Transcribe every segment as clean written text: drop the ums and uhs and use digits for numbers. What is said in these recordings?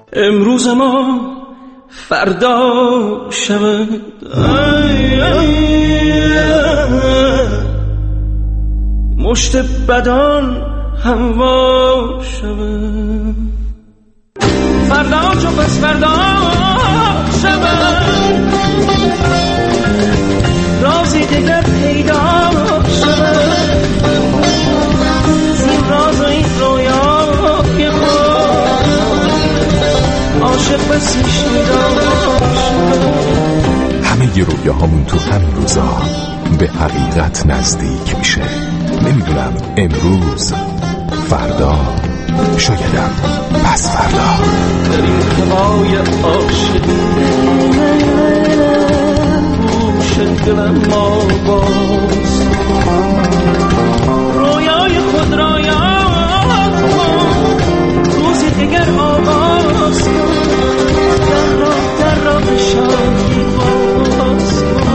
امروز ما فردا شود، مشت بدان هموا شود، فردا چو پس فردا شود، رازی دیگر پیدا شود، زین راز و این رویای خود عاشق بسی شیدا شود. همه ی رویاهامون تو همین روزا به حقیقت نزدیک میشه. نمیدونم امروز، فردا، شایدم پس فردا. در این هوای عاشقی گوش دلم آواز، رویای خود را یاد کن، روزی دیگر آغاز کن، در راه شادی باز کن.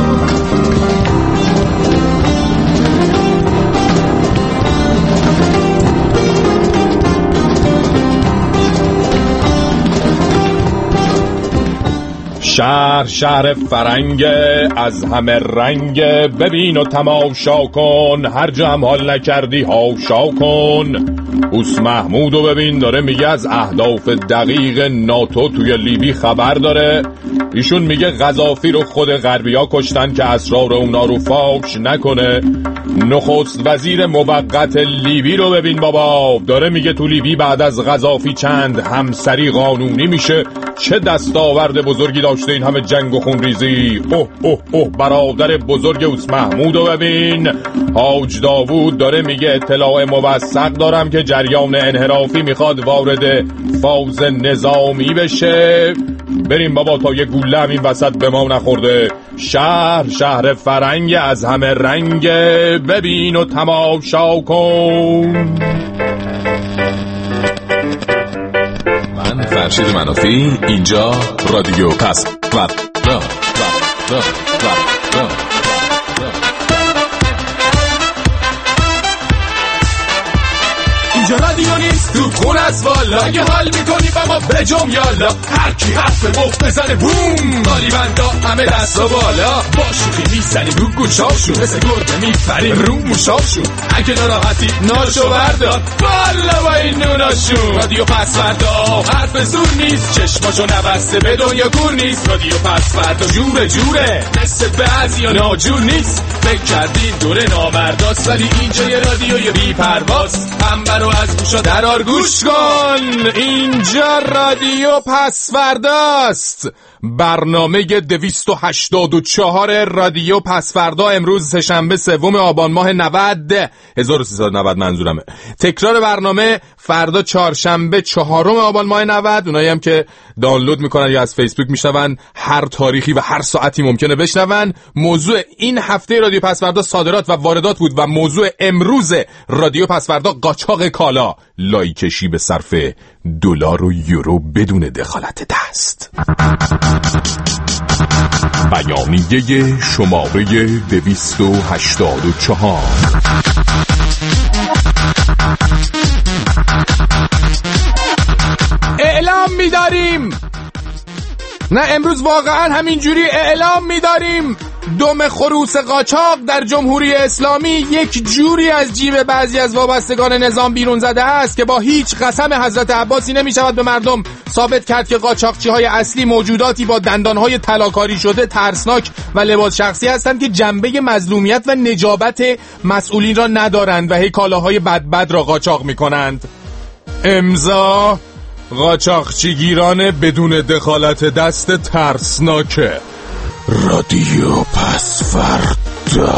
شهر فرنگ از همه رنگ، ببین و تماشا کن، هر جمع حال نکردی هاشا کن. اوس محمودو ببین داره میگه از اهداف دقیق ناتو توی لیبی خبر داره. ایشون میگه قذافی رو خود غربیا کشتن که اسرار اونا رو فاش نکنه. نخست وزیر موقت لیبی رو ببین بابا، داره میگه تو لیبی بعد از قذافی چند همسری قانونی میشه. چه دستاورد بزرگی داشته این همه جنگ و خونریزی. اوه اوه اوه برادر بزرگ اوس محمودو ببین، حاج داوود داره میگه اطلاع موثق دارم که جریان انحرافی میخواد وارد فاز نظامی بشه. بریم بابا تا یه گوله هم این وسط به ما نخورده. شهر فرنگ از همه رنگ، ببین و تماشا کن. من فرشید منافی، اینجا رادیو پس فردا. اینجا رادیو نیست تو خون از والا، اگه حال میکنی با ما بجم یالا، هر کی حرف مفت بزنه بوم، بالی بندا همه دست و بالا، با شوخی میزنیم رو گوشاشون، مثل گربه میپریم رو موشاشون، اگه ناراحتی ناشو بردار والا با این نوناشون. رادیو پس فردا حرف زور نیست، چشماشو نبسته به دنیا گور نیست. رادیو پس فردا جوره مثل بعضیا ناجور نیست، فکر کردین دوره نامرداست، ولی اینجا یه رادیوی بی پرواز، رو از گوشا درار گوش کن. اینجا رادیو پس فرداست، برنامه 284 رادیو پس فردا. امروز سه‌شنبه 3 آبان ماه 1390 منظورمه. تکرار برنامه فردا چهارشنبه 4 آبان ماه 90. اونایی هم که دانلود میکنن یا از فیسبوک میشنون، هر تاریخی و هر ساعتی ممکنه بشنون. موضوع این هفته رادیو پس فردا صادرات و واردات بود و موضوع امروز رادیو پس فردا قاچاق کالا، لایکشی به صرف دلار و یورو بدون دخالت دست. بیانیه شماره 284. اعلام می‌داریم، نه امروز واقعا همینجوری اعلام می‌داریم، دم خروس قاچاق در جمهوری اسلامی یک جوری از جیب بعضی از وابستگان نظام بیرون زده است که با هیچ قسم حضرت عباسی نمی‌شود به مردم ثابت کرد که قاچاقچی‌های اصلی موجوداتی با دندان‌های طلاکاری شده، ترسناک و لباس شخصی هستند که جنبه مظلومیت و نجابت مسئولین را ندارند و هی کالاهای بد را قاچاق می‌کنند. امضا قاچاقچیگیران بدون دخالت دست ترسناک رادیو پس فردا.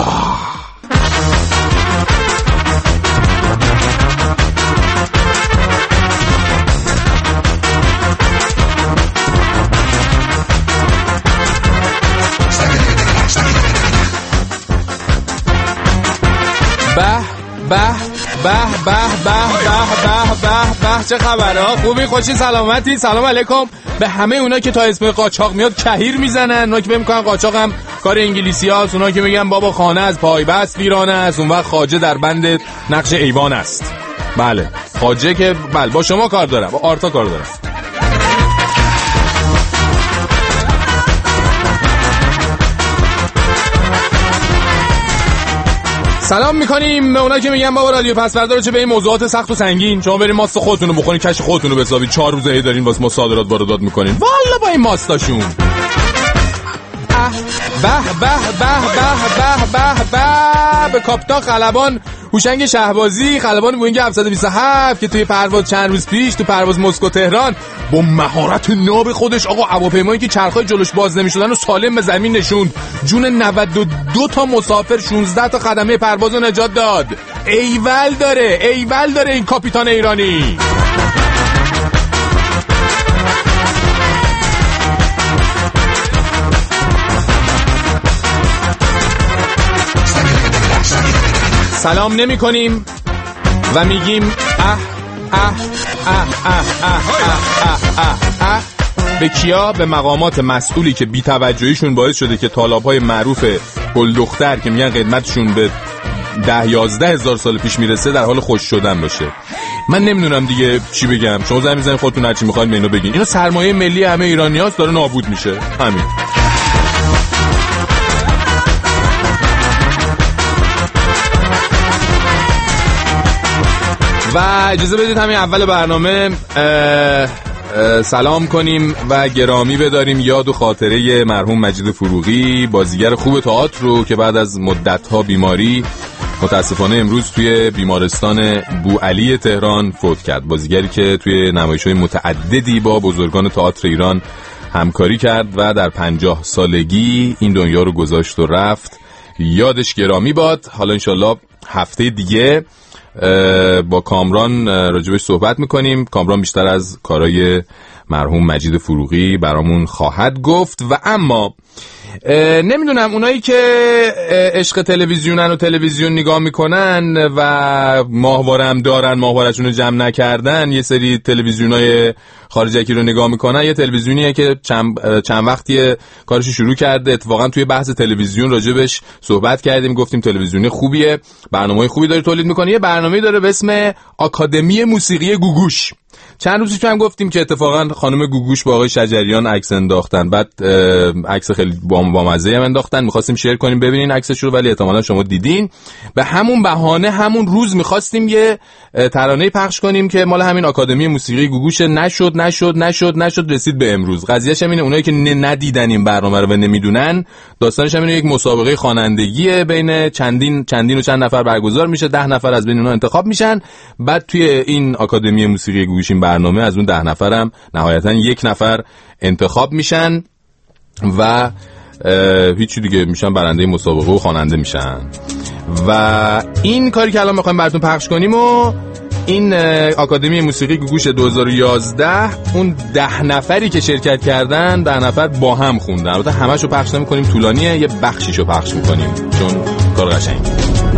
به چه خبرها؟ خوبی؟ خوشی؟ سلامتی؟ سلام علیکم به همه اونا که تا اسم قاچاق میاد کهیر میزنن، اونا که میگن قاچاق هم کار انگلیسی هاست، اونا که میگن بابا خانه از پای بست ویرانه است، اون وقت خواجه در بند نقش ایوان است. بله خواجه که بله با شما کار دارم، با آرتا کار دارم. سلام میکنیم به اونایی که میگن بابا رادیو پسوردا رو چه به این موضوعات سخت و سنگین، شما بریم ماست خودتون رو بخورین، کش خودتون رو بسازید، 4 روزه دارین واسه ما صادرات واردات میکنین والا با این ماستاشون. به به به به به به به کاپیتان خلبان هوشنگ شهبازی، خلبان بوینگ 727 که توی پرواز چند روز پیش تو پرواز مسکو تهران با مهارت ناب خودش آقا هواپیمایی که چرخای جلوش باز نمی‌شدن و سالم به زمین نشوند، جون 92 تا مسافر 16 تا خدمه پرواز رو نجات داد. ایول داره این کاپیتان ایرانی. سلام نمی کنیم و میگیم به کیا؟ به مقامات مسئولی که بی‌توجهیشون باعث شده که طالاب‌های معروف گل دختر که میگن قدمتشون به 10-11 هزار سال پیش میرسه در حال خوش شدن باشه. من نمیدونم دیگه چی بگم، شما زنگ میزنید خودتون هر چی میخواید اینو بگین. اینا سرمایه ملی همه ایرانیاست، داره نابود میشه. همین. و اجازه بدید همین اول برنامه سلام کنیم و گرامی بداریم یاد و خاطره مرحوم مجید فروغی، بازیگر خوب تئاتر رو که بعد از مدت‌ها بیماری متاسفانه امروز توی بیمارستان بوعلی تهران فوت کرد. بازیگری که توی نمایش‌های متعددی با بزرگان تئاتر ایران همکاری کرد و در 50 سالگی این دنیا رو گذاشت و رفت. یادش گرامی باد. حالا انشالله هفته دیگه با کامران راجبش صحبت میکنیم. کامران بیشتر از کارهای مرحوم مجید فروغی برامون خواهد گفت. و اما نمیدونم اونایی که عشق تلویزیونن و تلویزیون نگاه میکنن و ماهواره هم دارن، ماهواره‌شون رو جمع نکردن، یه سری تلویزیونای خارجی رو نگاه میکنن. یه تلویزیونیه که چند وقتی کارش شروع کرده، اتفاقا توی بحث تلویزیون راجبش صحبت کردیم، گفتیم تلویزیون خوبیه، برنامه‌های خوبی داره تولید میکنه. یه برنامه‌ای داره به اسم آکادمی موسیقی گوگوش. چند روز پیش هم گفتیم که اتفاقا خانم گوگوش با آقای شجریان عکس انداختن، بعد عکس خیلی بامزه هم انداختن، می‌خواستیم شیر کنیم ببینین عکسش رو، ولی احتمالاً شما دیدین. به همون بهانه همون روز می‌خواستیم یه ترانه پخش کنیم که مال همین آکادمی موسیقی گوگوش، نشد رسید به امروز. قضیه‌ش اینه اونایی که ندیدن این برنامه رو و نمیدونن، داستانش اینه یک مسابقه خوانندگی بین چندین و چند نفر برگزار میشه، 10 نفر از بین اونها انتخاب میشن. بعد توی این آکادمی موسیقی گوگوش برنامه از اون 10 نفرم نهایتا 1 نفر انتخاب میشن و هیچی دیگه میشن برنده مسابقه و خواننده میشن. و این کاری که الان میخوایم براتون پخش کنیم و این آکادمی موسیقی گوگوش 2011 اون 10 نفری که شرکت کردن 10 نفر با هم خوندن. البته همه‌شو پخش نمی‌کنیم، طولانیه، یه بخشیشو پخش می‌کنیم چون کار قشنگه.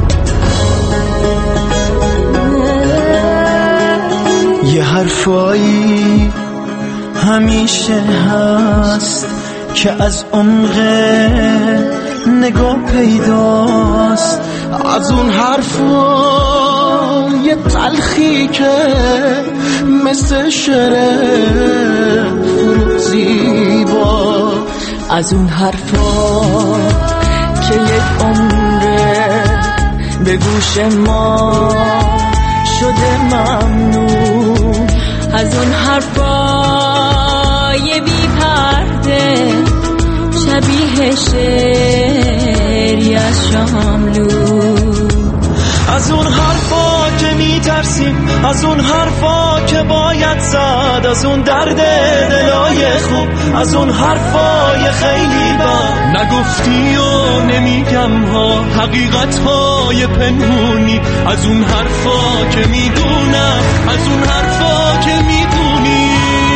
یه حرفایی همیشه هست که از عمق نگاه پیداست، از اون حرفای تلخی که مثل شعر فروزیبا، از اون حرفا که یک عمره به گوش ما شده ممنون، از اون حرفای بی پرده شبیه شعری از شاملو، از اون حرفا که میترسیم، از اون حرفا که باید زد، از اون درد دلای خوب، از اون حرفای خیلی بد نگفتی و نمیگم ها، حقیقت های پنهونی، از اون حرفا که میدونم، از اون حرفا که میدونی.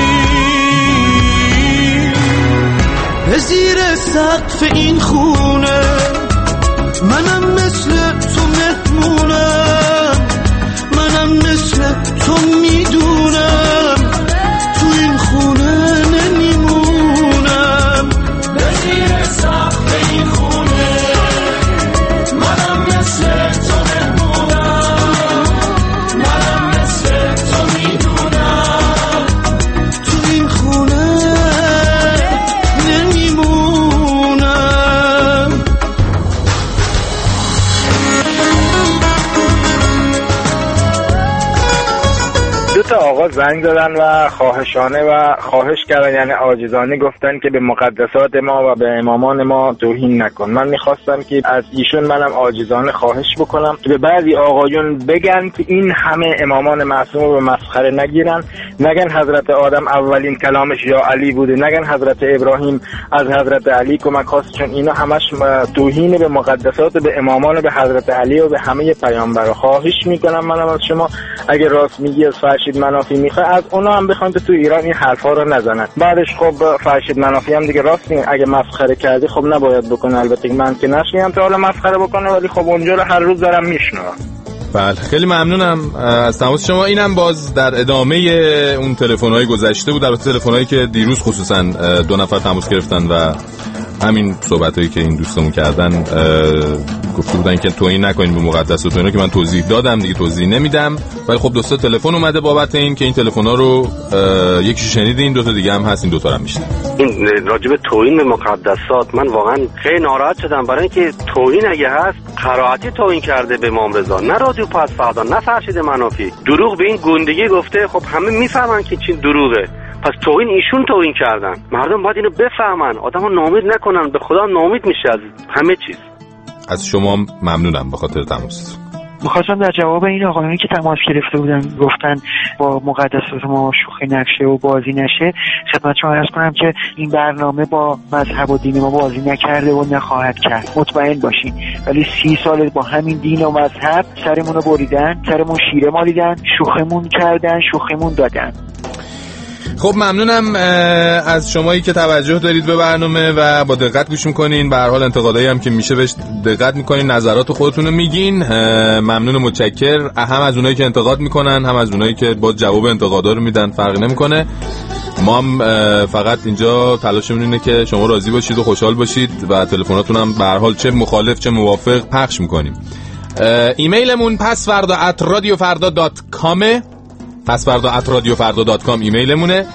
زیر سقف این خونه منم مثل تو مهمونم، منم مثل تو میدونم، تو این خونه نمیمونم. زیر سقف این خونه منم مثل تو مهمونم، منم مثل تو میدونم، تو این خونه نمیمونم. زنگ زدن و خواهشانه و خواهش کردن، یعنی عاجزانه گفتن که به مقدسات ما و به امامان ما توهین نکن. من میخواستم که از ایشون منم عاجزانه خواهش بکنم که به بعضی آقایون بگن که این همه امامان معصوم رو به مسخره نگیرن، نگن حضرت آدم اولین کلامش یا علی بوده، نگن حضرت ابراهیم از حضرت علی کمک خواست، چون اینا همش توهین به مقدسات، به امامان، به حضرت علی و به همه پیامبرا. خواهش میکنم منم از شما اگه راست میگی از فرشید منافی میخوای از اونا هم بخوام که تو ایران این حرفا رو نزنن. بعدش خب فرشید منافی هم دیگه راست میگه، اگه مسخره کردی خب نباید بکنه. البته من که نشنیدم تا حالا مسخره بکنه، ولی خب اونجا رو هر روز دارم میشنوم. بله خیلی ممنونم از تماس شما. اینم باز در ادامه اون تلفن‌های گذشته بود، البته تلفن‌هایی که دیروز خصوصا 2 نفر تماس گرفتن و همین صحبتایی که این دوستمون کردن گفته بودن که توهین نکنین به مقدسات، اینا که من توضیح دادم دیگه، توضیح نمیدم. ولی خب 2 تا تلفن اومده بابت این که این تلفن‌ها رو یکی شنیدین، 2 تا دیگه هم هست، این 2 تا رو میشنن. این راجب توهین به مقدسات من واقعا خیلی ناراحت شدم، برای اینکه توهین اگه هست قرائتی توهین کرده به امام رضا، نه رادیو پس فردا، نه فرشید منافی. دروغ به این گندگی گفته، خب همه میفهمن که چی دروغه. پس توهین ایشون توهین کردن، مردم باید اینو بفهمن، آدمو ناامید نکنن، به خدا ناامید میشه از همه چیز. از شما ممنونم به خاطر تماستون. می‌خواستم در جواب این آقایانی که تماس گرفته بودن گفتن با مقدسات ما شوخی نشه و بازی نشه، خدمت شما عرض کنم که این برنامه با مذهب و دین ما بازی نکرده و نخواهد کرد، مطمئن باشین. ولی 30 سال با همین دین و مذهب سرمون رو بریدن، سرمون شیره مالیدن، شوخمون کردن، شوخمون دادن. خب ممنونم از شمایی که توجه دارید به برنامه و با دقت گوش میکنین. به هر حال انتقادایی هم که میشه بهش دقت میکنین، نظرات خودتون رو میگین. ممنون و متشکر، هم از اونایی که انتقاد میکنن هم از اونایی که با جواب انتقادا رو میدن، فرقی نمیکنه. ما هم فقط اینجا تلاشمون اینه که شما راضی باشید و خوشحال باشید و تلفناتون هم به هر حال چه مخالف چه موافق پخش میکنیم. ایمیلمون pasfarda@radiofarda.com pasfarda@radiofarda.com ایمیلمونه.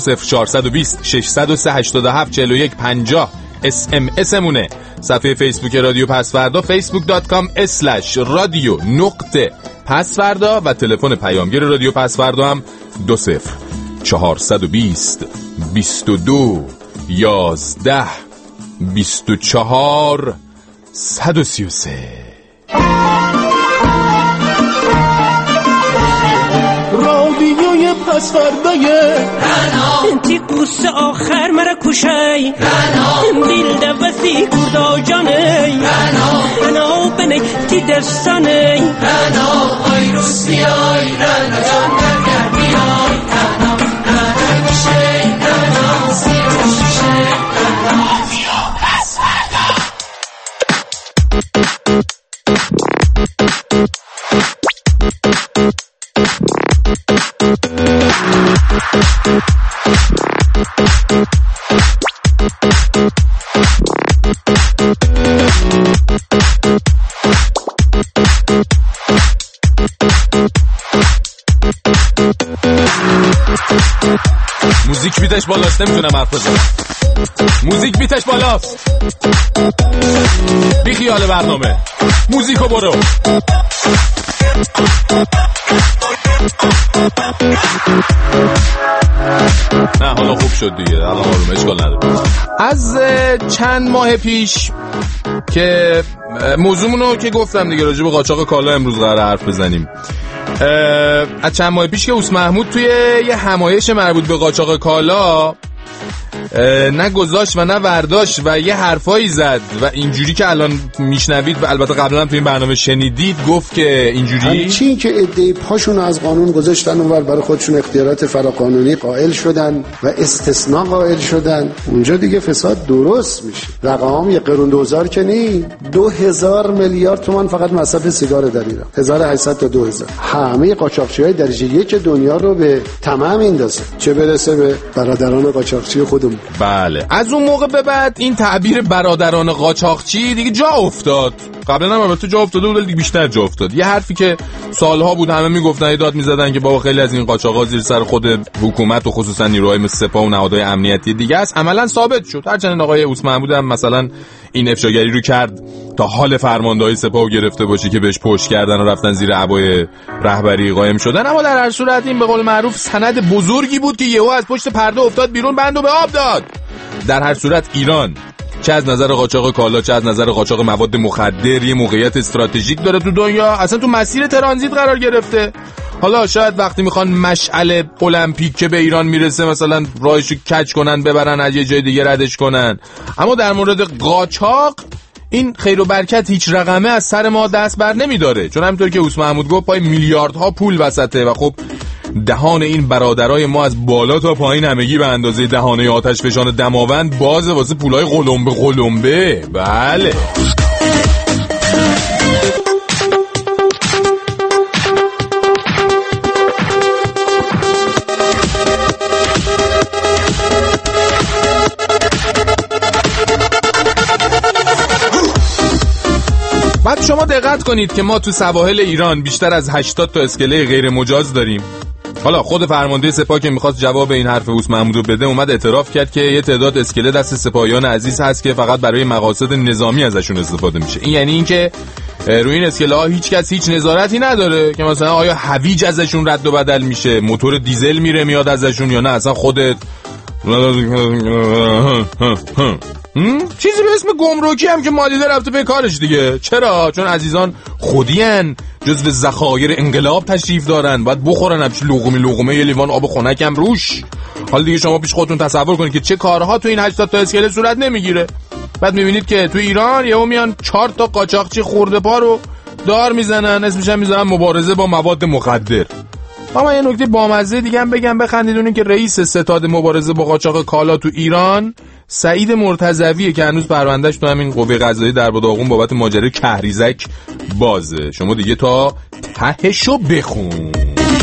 20420 603 87 41 50 SMS مونه. صفحه فیسبوک رادیو پسفردا facebook.com/radio_پسفردا و تلفن پیامگیر رادیو پسفردا هم 20420 22 11 24 133. رادیوی پسفردای تی قوس آخر مرا کشای دل دوستی کردا جانی انا بنی تی دستانی انا آی روسیای انا جان برگردی آی انا میشه انا سیروشه انا رادیو پسفردا. موزیک بیتش بالاست، نمیتونم حرف بزنم. موزیک بیتش بالاست. بی خیال برنامه موزیکو برو. نه حالا خوب شد دیگه، الان آروم، اشکال نداره. از چند ماه پیش که موضوعمونو که گفتم دیگه، راجع به قاچاق کالا امروز قراره حرف بزنیم. از چند ماه پیش که اوس محمود توی یه همایش مربوط به قاچاق کالا نه گذاشت و نه ورداشت و یه حرفایی زد و اینجوری که الان میشنوید و البته قبلا هم تو این برنامه شنیدید، گفت که اینجوری همچین که عده‌ای پاشون از قانون گذاشتن اونور برای خودشون اختیارات فراقانونی قائل شدن و استثناء قائل شدن، اونجا دیگه فساد درست میشه. رقم 1 قرون 2000 که نی، 2000 میلیارد تومان فقط مصرف سیگار در ایران، 1800 تا 2000. همه قاچاقچی‌های درجه 1 دنیا رو به تمام میندازه، چه برسه به برادران قاچاقچی خودمون. بله، از اون موقع به بعد این تعبیر برادران قاچاقچی دیگه جا افتاد. قبلا هم البته جا افتاده بود ولی بیشتر جا افتاد. یه حرفی که سالها بود همه میگفتن، داد میزدن که بابا خیلی از این قاچاقا زیر سر خود حکومت و خصوصا نیروهای مثل سپاه و نهادهای امنیتی دیگه است، عملاً ثابت شد. هرچند آقای اوس محمود هم مثلا این افشاگری رو کرد تا حال فرماندهی سپاهو گرفته باشه که بهش پشت کردن و رفتن زیر عبای رهبری قائم شدن، اما در هر صورت این به قول معروف سند بزرگی بود که یهو از پشت پرده افتاد بیرون، بندو به آب داد. در هر صورت ایران چه از نظر قاچاق کالا چه از نظر قاچاق مواد مخدر یه موقعیت استراتژیک داره تو دنیا، اصلا تو مسیر ترانزیت قرار گرفته. حالا شاید وقتی میخوان مشعل المپیک که به ایران میرسه مثلا راهشو کج کنن ببرن از یه جای دیگه ردش کنن، اما در مورد قاچاق این خیر و برکت هیچ رقمه از سر ما دست بر نمیداره، چون همینطور که اوس محمود گفت پای میلیاردها پول وسطه و خب دهان این برادرای ما از بالا تا پایین همگی به اندازه دهانه آتش فشان دماوند بازه واسه پولای قلمبه. بله بعد شما دقت کنید که ما تو سواحل ایران بیشتر از 80 تا اسکله غیر مجاز داریم. حالا خود فرمانده سپاه که میخواست جواب این حرف اوس محمودو بده اومد اعتراف کرد که یه تعداد اسکله دست سپاهیان عزیز هست که فقط برای مقاصد نظامی ازشون استفاده میشه. این یعنی اینکه روی این اسکله ها هیچ کس هیچ نظارتی نداره که مثلا آیا هویج ازشون رد و بدل میشه، موتور دیزل میره میاد ازشون یا نه اصلا خودت چیزی به اسم گمرکی هم که مالیده رفته به کارش دیگه. چرا؟ چون عزیزان خودیان جزو ذخایر انقلاب تشریف دارن، باید بخورن همچین لقمه یه لیوان آب خنک هم روش. حالا دیگه شما پیش خودتون تصور کنید که چه کارها تو این 80 تا اسکله صورت نمیگیره. بعد میبینید که تو ایران یهو میان 4 تا قاچاقچی خورده پا رو دار میزنن، اسمش هم میذارن مبارزه با مواد مخدر. اما یه نکته بامزه دیگه هم بگم بخندیدونین که رئیس ستاد مبارزه با قاچاق کالا تو ایران سعید مرتضویه که هنوز پروندهش تو همین قوه قضاییه در داغون بابت ماجرای کهریزک بازه. شما دیگه تا تهشو بخون.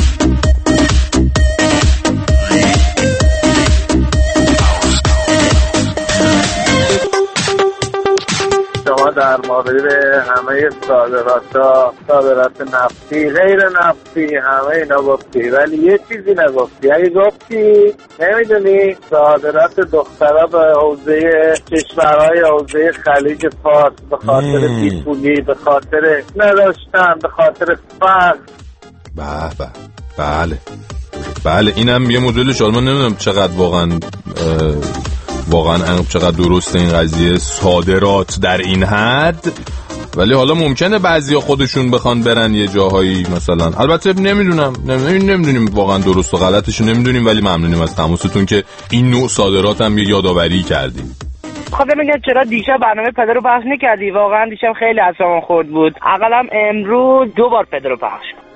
در مورد همه صادرات نفتی غیر نفتی همه اینا گفتی، ولی یه چیزی نگفتی. اگه گفتی نمیدونی صادرات دخترها به حوزه کشورهای حوزه خلیج فارس به خاطر بیپولی، به خاطر نداشتن، به خاطر فقر. بله اینم یه مدل شما نمیدونم چقدر واقعا چقدر درسته این قضیه صادرات در این حد، ولی حالا ممکنه بعضیا خودشون بخوان برن یه جاهایی مثلا. البته نمیدونیم واقعا درست و غلطش نمیدونیم، ولی ممنونیم از تماستون که این نوع صادرات هم یه یادآوری کردیم. خب میگم چرا دیشب برنامه پدر رو پخش نکردی؟ واقعا دیشب خیلی اعصابم خورد بود. اقلم امروز 2 بار پدر رو پخش کن.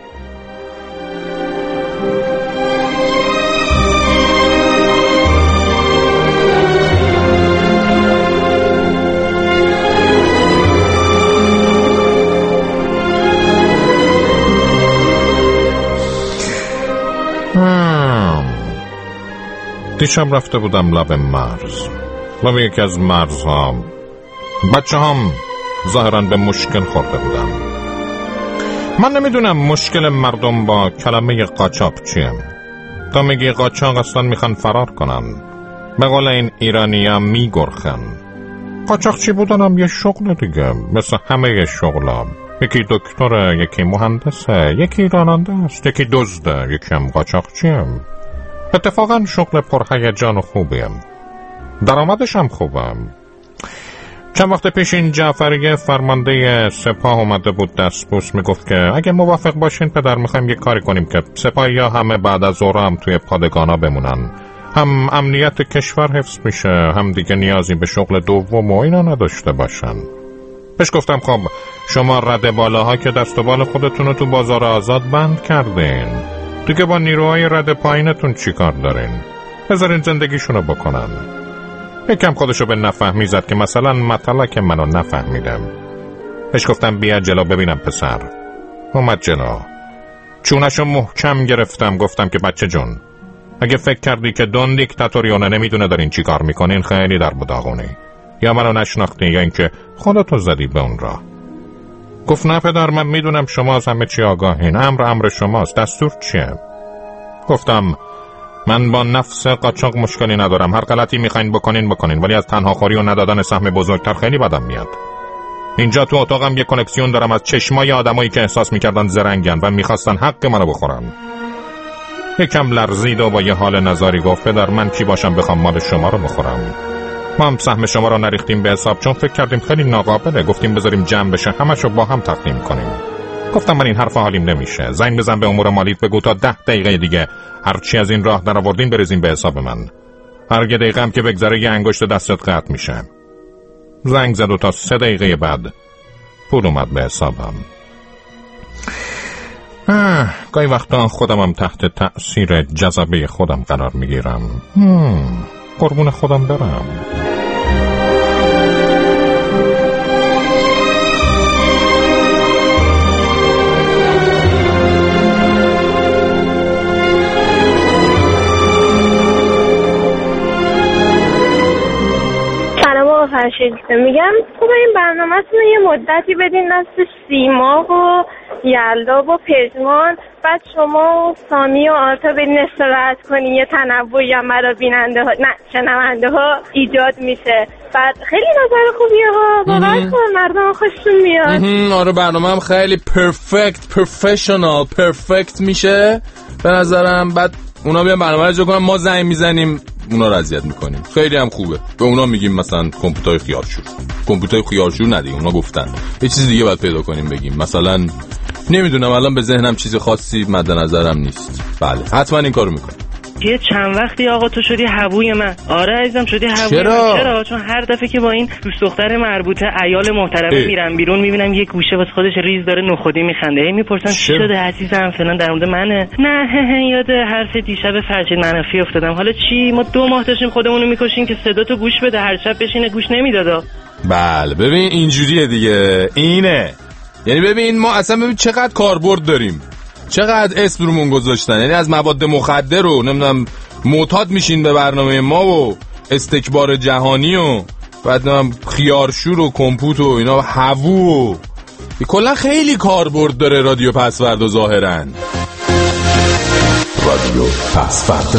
دیشب رفته بودم لب مرز، لب یکی از مرزها. بچه هم ظاهراً به مشکل خورده بودم. من نمیدونم مشکل مردم با کلمه قاچاق چیه. تا میگی قاچاق اصلا میخوان فرار کنن، به قول این ایرانی‌ها میگرخن. قاچاق چی بودن هم یه شغل دیگه، مثل همه شغلا. یکی دکتره، یکی مهندسه، یکی راننده است، یکی دزده، یکی هم قاچاقچیه. اتفاقا شغل پرهیجان و خوبیم، درآمدش هم خوبم. چند وقت پیش این جعفری فرمانده سپاه اومده بود دستبوس، میگفت که اگه موافق باشین پدر میخوایم یه کاری کنیم که سپاهی ها همه بعد از ظهر هم توی پادگانا بمونن، هم امنیت کشور حفظ میشه، هم دیگه نیازی به شغل دوم و اینا نداشته باشن. بهش گفتم خب شما رده بالاها که دست و بال خودتون رو تو بازار آزاد بند کردین، دیگه با نیروهای رد پایینتون چی کار دارین؟ بذارین زندگیشونو بکنن. یکم خودشو به نفهمی زد که مثلا مطلق منو نفهمیدم. بهش گفتم بیا جلو ببینم پسر. اومد جلو، چونشو محکم گرفتم، گفتم که بچه جون اگه فکر کردی که دون دیکتاتوریونه نمیدونه دارین چی کار میکنین خیلی در بداغونی. یا منو نشناختی یا اینکه خودتو زدی به اون را. گفت نه پدر، من میدونم شما از همه چی آگاهین، امر شماست، دستور چیه؟ گفتم من با نفس قاچاق مشکلی ندارم، هر غلطی میخواین بکنین، ولی از تنهاخوری و ندادن سهم بزرگتر خیلی بدم میاد. اینجا تو اتاقم یه کانکسیون دارم از چشمای آدمایی که احساس میکردن زرنگن و میخواستن حق منو بخورن. یکم لرزید و با یه حال نزاری گفت پدر، من کی باشم بخوام مال شما رو بخورم؟ ما هم سهم شما رو نریختیم به حساب چون فکر کردیم خیلی ناقابله، گفتیم بذاریم جمع بشه همشو با هم تقسیم کنیم. گفتم من این حرف حالیم نمیشه، زنگ بزن به امور مالیت بگو تا 10 دقیقه دیگه هرچی از این راه درآوردین بریزین به حساب من. هر یه دقیقه هم که بگذره یه انگشت دستت قطع میشه. زنگ زد و تا 3 دقیقه بعد پول اومد به حسابم. گاهی وقتا خودمم تحت تأثیر جذبه خودم قرار میگیرم. قربون خودم برم. فرشید میگم خوب این برنامه‌تون یه مدتی بدین دست سیما و یلدا و پژمان، بعد شما و سامی و آرتا بدین استراحت کنین، یه تنوعی هم برای بیننده ها نه شنونده ها ایجاد میشه. بعد خیلی نظر خوبیه ها، باور کن مردم خوششون میاد. آره برنامه هم خیلی پرفکشنال میشه به نظرم. بعد اونا بیان برنامه رو کنن، ما زنگ میزنیم اونا رو اذیت میکنیم. خیلی هم خوبه. به اونا میگیم مثلا کامپیوتر خیارشور ندیم، اونا گفتن یه چیز دیگه باید پیدا کنیم بگیم. مثلا نمیدونم الان به ذهنم چیز خاصی مد نظرم نیست. بله حتما این کارو میکنیم. یه چند وقتی آقا تو شدی هووی من. آره عزیزم شدی هووی من. چرا؟ چون هر دفعه که با این دوست دختر مربوطه عیال محترم میرم بیرون میبینم یه گوشه واسه خودش ریز داره نخودی میخنده. هی میپرسن چی شده عزیزم فلان در مورد منه. نه یاد حرف دیشب فرشید منفی افتادم. حالا چی؟ ما 2 ماه داشتیم خودمون رو میکشیم که صدا تو گوش بده، هر شب بشینه گوش نمیدادا. بله ببین اینجوریه دیگه. اینه یعنی ببین ما اصلا ببین چقدر کاربرد داریم، چقدر اسم رومون گذاشتن. یعنی از مواد مخدر رو نمیدونم معتاد میشین به برنامه ما و استکبار جهانی و بعد نمیدونم خیارشور و کمپوت و اینا هوو و کلا خیلی کاربرد داره رادیو پسوردا. ظاهرا رادیو پسوردا.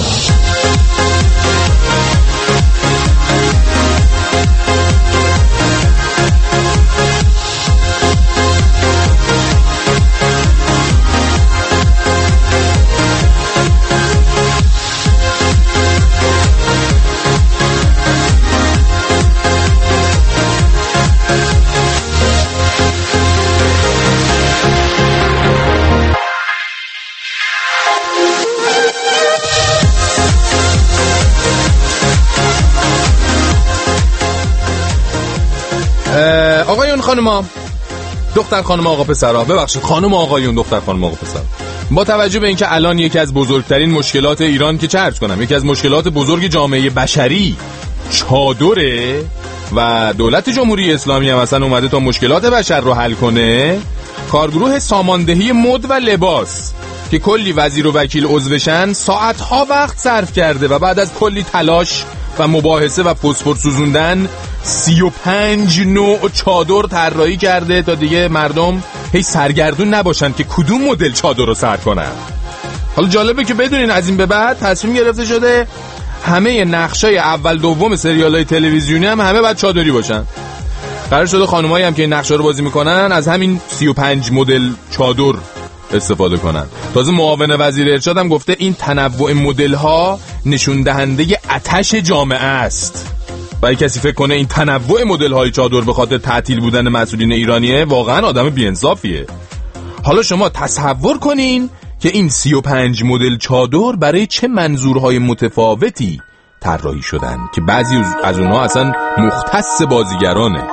آقایون خانوما، دختر خانم آقا پسرها، ببخشید خانم آقایون دختر خانم آقا پسر، با توجه به اینکه الان یکی از بزرگترین مشکلات ایران که چرچ کنم یکی از مشکلات بزرگ جامعه بشری چادره و دولت جمهوری اسلامی هم مثلا اومده تا مشکلات بشر رو حل کنه، کارگروه ساماندهی مد و لباس که کلی وزیر و وکیل عضوشن ساعتها وقت صرف کرده و بعد از کلی تلاش و مباحثه و فسفر سوزوندن 35 نوع چادر طراحی کرده تا دیگه مردم هی سرگردون نباشن که کدوم مدل چادر رو سر کنن. حالا جالبه که بدونین از این به بعد تصمیم گرفته شده همه نقشای اول دوم سریالای تلویزیونی هم همه باید چادری باشن. قرار شده خانمایی هم که این نقشا رو بازی میکنن از همین 35 مدل چادر استفاده کنن. تازه معاون وزیر ارشاد هم گفته این تنوع مدل ها نشون دهنده آتش جامعه است. و اگه کسی فکر کنه این تنوع مدل های چادر به خاطر تعطیل بودن مسئولین ایرانیه، واقعا آدم بی‌انصافیه. حالا شما تصور کنین که این 35 مدل چادر برای چه منظورهای متفاوتی طراحی شدن که بعضی از اونها اصلا مختص بازیگرانه.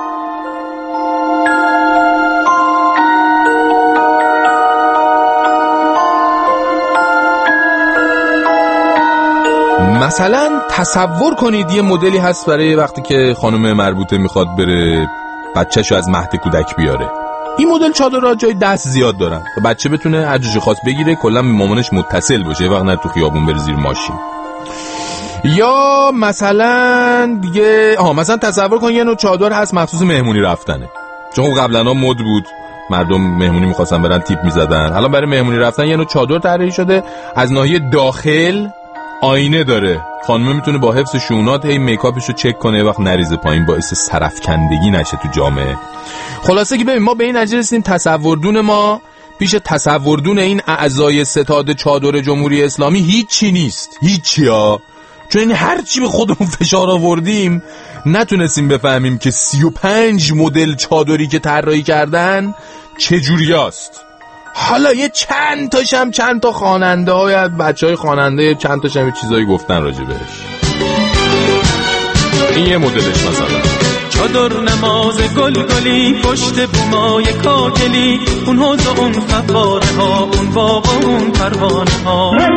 مثلا تصور کنید یه مدلی هست برای وقتی که خانم مربوطه میخواد بره بچه‌شو از مهد کودک بیاره. این مدل چادرها جای دست زیاد دارن تا بچه بتونه هر جوری خواست بگیره، کلا به مامانش متصل باشه، وقت نره تو خیابون بره زیر ماشین. یا مثلا دیگه مثلا تصور کن یه نوع چادر هست مخصوص مهمونی رفتنه، چون قبلا مد بود مردم مهمونی می‌خواستن برن تیپ می‌زدن. حالا برای مهمونی رفتن یه نوع چادر طراحی شده، از ناحیه داخل آینه داره، خانم میتونه با حفظ شونات هی میکاپشو چک کنه، وقت نریزه پایین باعث سرفکندگی نشه تو جامعه. خلاصه که ببین ما به این نتیجه رسیدیم تصوردون ما پیش تصوردون این اعضای ستاد چادر جمهوری اسلامی هیچی نیست، هیچی ها. چون این هر چی به خودمون فشار آوردیم نتونستیم بفهمیم که 35 مدل چادری که طراحی کردن چجوری است. حالا یه چند تا خواننده های بچهای خواننده چند تاشم چیزایی گفتن راجع بهش. این یه مدلش مثلا چادر نماز گلگلی پشت بومای کاکلی، اون حوض و اون فواره ها، اون باغ و اون پروانه ها. من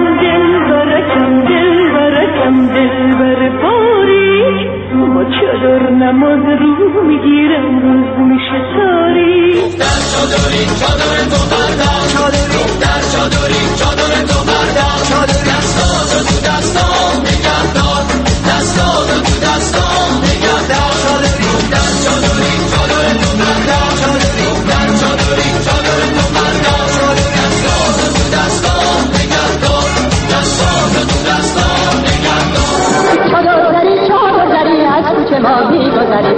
دل بر باریک، با چادر نماز رو میگیرم روز میشه تاریک. در چادری چادر تو بردار، در چادری چادر تو بردار، دستات تو دستام نگهدار، دستات تو دستام نگهدار. در چادری چادر تو بردار، در چادری چادر تو بردار، دستات تو دستام نگهدار، دستات تو دستام نگهدار. چادری از کوچه ما میگذری،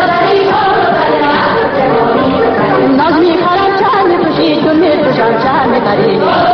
ناز میخورم چند میپوشی تو میپوشم چند میبری.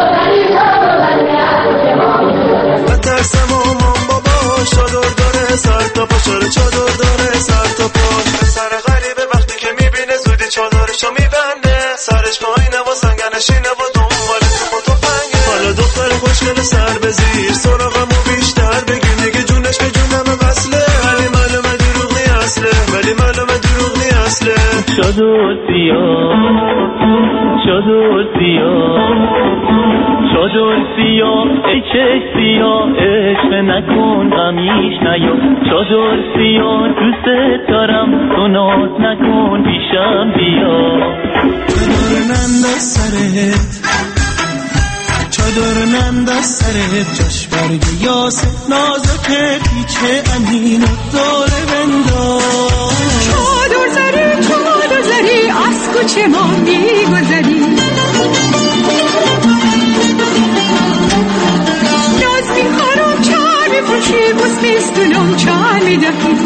نترسم مامان بابا، چادر داره سر تا پا، چادر داره سر تا پا. سر غریبه وقتی که میبینه زودی چادرشو میبنده، سرش پایینه و سنگنشینه و دنباله تو تفنگه. حالا دختر خوشگل سر به زیر، سراغمو بیشتر بگیر، دیگه جونش به جونم وصله. ولی معلومه دروغ نی اصله، ولی معلومه دروغ نی اصله. چادر سیاه، چادر سیاه، چادر سیاه، ای چش سیاه، عشق نکن غمیش نیا. چادر سیاه دوست دارم، تو ناز نکن پیشم بیا. چادر ننداز سرت، چادر ننداز سرت، جاش برگ یاسه نازکه پیچه امینو داره بنداز. چادر زری از کوچه ما میگذری، ناز میخورم چند میپوشی، بس میستونم چند میدهی.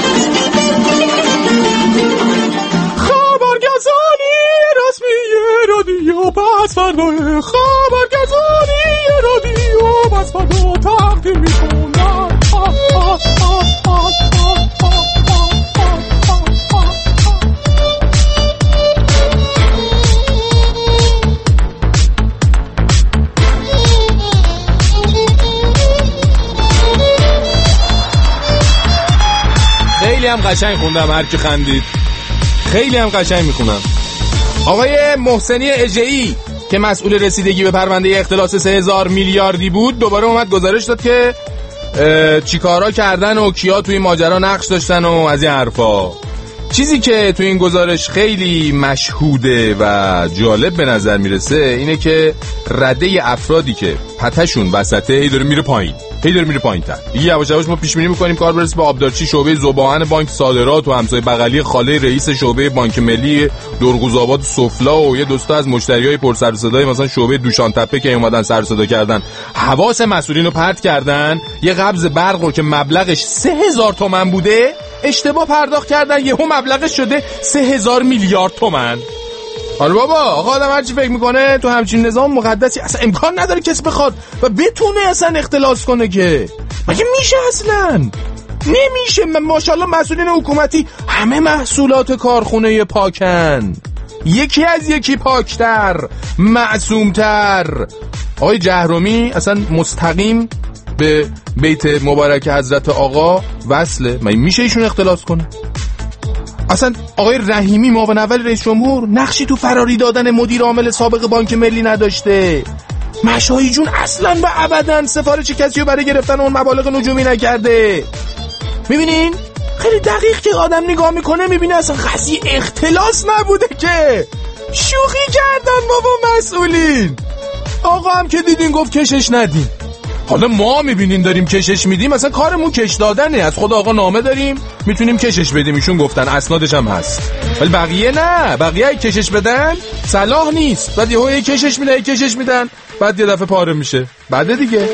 خبرگزاری رسمی رادیو پس فردا، خبرگزاری رادیو پس فردا تقدیم میکنم. خیلی هم قشنگ خوندم، هر کی خندید خیلی هم قشنگ میخونم. آقای محسنی اژه‌ای که مسئول رسیدگی به پرونده اختلاس 3000 میلیاردی بود دوباره اومد گزارش داد که چیکارا کردن و کیا توی ماجرا نقش داشتن و از این حرفا. چیزی که توی این گزارش خیلی مشهوده و جالب به نظر میرسه اینه که رده افرادی که پتهشون وسطه هی داره میره پایین، هی داره میره پایین‌تر. دیگه یواش یواش ما پیش بینی می‌کنیم کار برسه به آبدارچی شعبه ذوباهن بانک صادرات و همسایه بغلی خاله رئیس شعبه بانک ملی درگوزآباد سفلا و یه دوستا از مشتریای پر سر و صدای مثلا شعبه دوشان تپه که اومدن سر و صدا کردن، حواس مسئولین رو پرت کردن. یه قبض برق رو که مبلغش 3000 تومان بوده اشتباه پرداخت کردن، یهو مبلغش شده 3000 میلیارد تومان. آره بابا، آقا آدم هرچی فکر میکنه تو همچین نظام مقدسی اصلا امکان نداره کسی بخواد و بتونه اصلا اختلاس کنه. که مگه میشه؟ اصلا نمیشه. ماشاءالله مسئولین حکومتی همه محصولات کارخونه پاکن، یکی از یکی پاکتر، معصومتر. آقای جهرومی اصلا مستقیم به بیت مبارک حضرت آقا وصله، مگه میشه ایشون اختلاس کنه؟ اصلا آقای رحیمی معاون اول رئیس جمهور نقشی تو فراری دادن مدیر عامل سابق بانک ملی نداشته. مشایی جون اصلا و ابدا سفارش کسی رو برای گرفتن اون مبالغ نجومی نکرده. میبینین خیلی دقیق که آدم نگاه میکنه میبینه اصلا قضیه اختلاس نبوده، که شوخی کردن بابا مسئولین. آقا هم که دیدین گفت کشش ندین، حالا ما میبینیم داریم کشش میدیم، مثلا کارمون کش دادنه، از خود آقا نامه داریم میتونیم کشش بدیم، ایشون گفتن اسنادش هم هست. ولی بقیه نه، بقیه کشش بدن صلاح نیست، بعد یهو کشش میدن بعد یه دفعه پاره میشه، بعد دیگه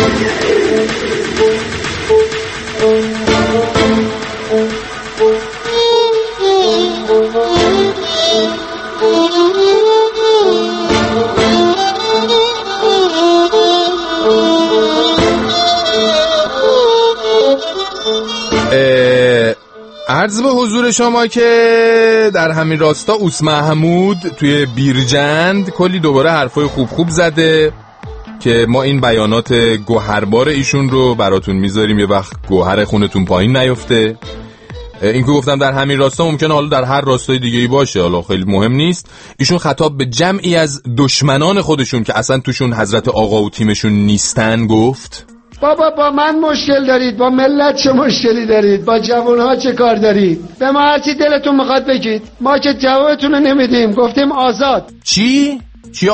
عرض به حضور شما که در همین راستا اوس محمود توی بیرجند کلی دوباره حرفای خوب زده که ما این بیانات گوهربار ایشون رو براتون میذاریم، یه وقت گوهر خونتون پایین نیفته. این که گفتم در همین راستا ممکنه حالا در هر راستای دیگه‌ای باشه، حالا خیلی مهم نیست. ایشون خطاب به جمعی از دشمنان خودشون که اصلا توشون حضرت آقا و تیمشون نیستن گفت: بابا با من مشکل دارید، با ملت چه مشکلی دارید، با جوانها چه کار دارید؟ به ما هرچی دلتون میخواد بگید، ما که جوابتون رو نمیدیم، گفتیم آزاد. چی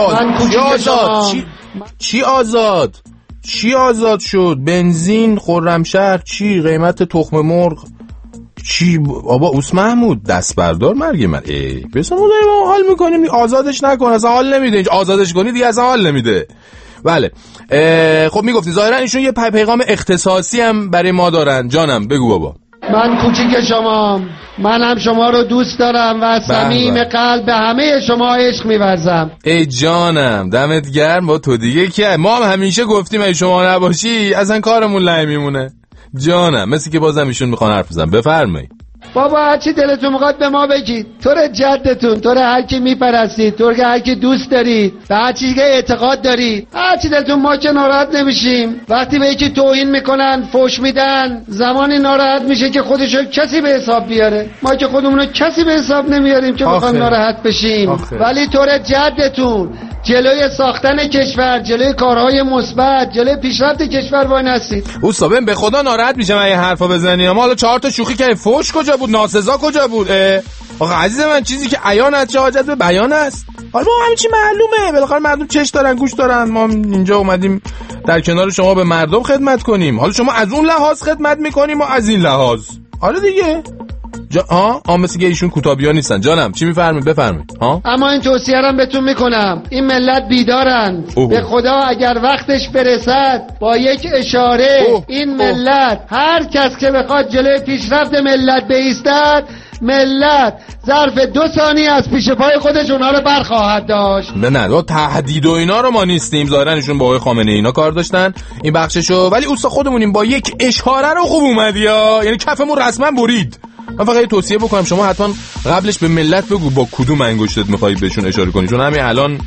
آزاد شد؟ بنزین، خرمشهر، چی قیمت تخم مرغ، چی؟ بابا اوس محمود دست بردار مرگ من. بس ما داریم حال میکنیم، آزادش نکن، اصلا حال نمیده، آزادش کنی دیگه اصلا حال نمیده. بله خب میگفتی ظاهرا ایشون یه پیغام اختصاصی هم برای ما دارن. جانم بگو بابا. من کوچیک شما، منم شما رو دوست دارم و از صمیم قلب به همه شما عشق می‌ورزم. ای جانم دمت گرم. با تو دیگه که ما هم همیشه گفتیم اگه شما نباشی اصلا کارمون لای میمونه. جانم مثل که بازم ایشون میخوان حرف بزنن. بفرمایید. بابا هرچی دلتون میخواد به ما بگید، طور جدتون، طور هر کی میپرستید، طور که هر کی دوست دارید، به هر چیزی که اعتقاد دارید، هرچی دلتون، ما که ناراحت نمیشیم. وقتی به یکی توهین میکنن، فوش میدن، زمانی ناراحت میشه که خودشو کسی به حساب بیاره. ما که خودمونو کسی به حساب نمیاریم که بخوایم ناراحت بشیم. ولی طور جدتون جلوی ساختن کشور، جلوی کارهای مثبت، جلوی پیشرفت کشور وای نستید. اوستابم به خدا ناراحت میشم این حرفا بزنی. ما حالا 4 تا شوخی که فوش کجا بود، ناسزا کجا بود؟ آقا عزیز من چیزی که عیان است چه حاجت به بیان است. حالا ما همین چی معلومه، بالاخره مردم چش دارن گوش دارن. ما اینجا اومدیم در کنار شما به مردم خدمت کنیم. حالا شما از اون لحاظ خدمت میکنیم و از این لحاظ. حالا دیگه مثل که ایشون کوتابیا نیستن. جانم چی میفرمایید؟ بفرمایید. اما این توصیه رو بهتون میکنم، این ملت بیدارن. به خدا اگر وقتش برسد با یک اشاره این ملت، هر کس که بخواد جلوی پیشرفت ملت بایستد، ملت ظرف 2 ثانیه از پیش پای خودش اونها رو برخواهد داشت. نه تهدید و اینا رو ما نیستیم. ظاهرا ایشون با آقای خامنه‌ای اینا کار داشتن این بخششو، ولی اوستا خودمونیم با یک اشاره رو خوب اومدی یعنی کفمون رسما برید. من فقط یه توصیه بکنم، شما حتما قبلش به ملت بگو با کدوم انگشتت میخوای بهشون اشاره کنی، چون همین الان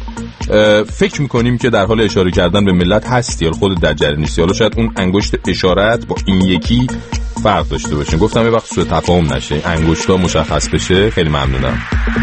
فکر میکنیم که در حال اشاره کردن به ملت هستی یا خودت در جریان نیستی. حالا شاید اون انگشت اشارت با این یکی فرق داشته باشه. گفتم یه وقت سوء تفاهم نشه، انگشتا مشخص بشه. خیلی ممنونم.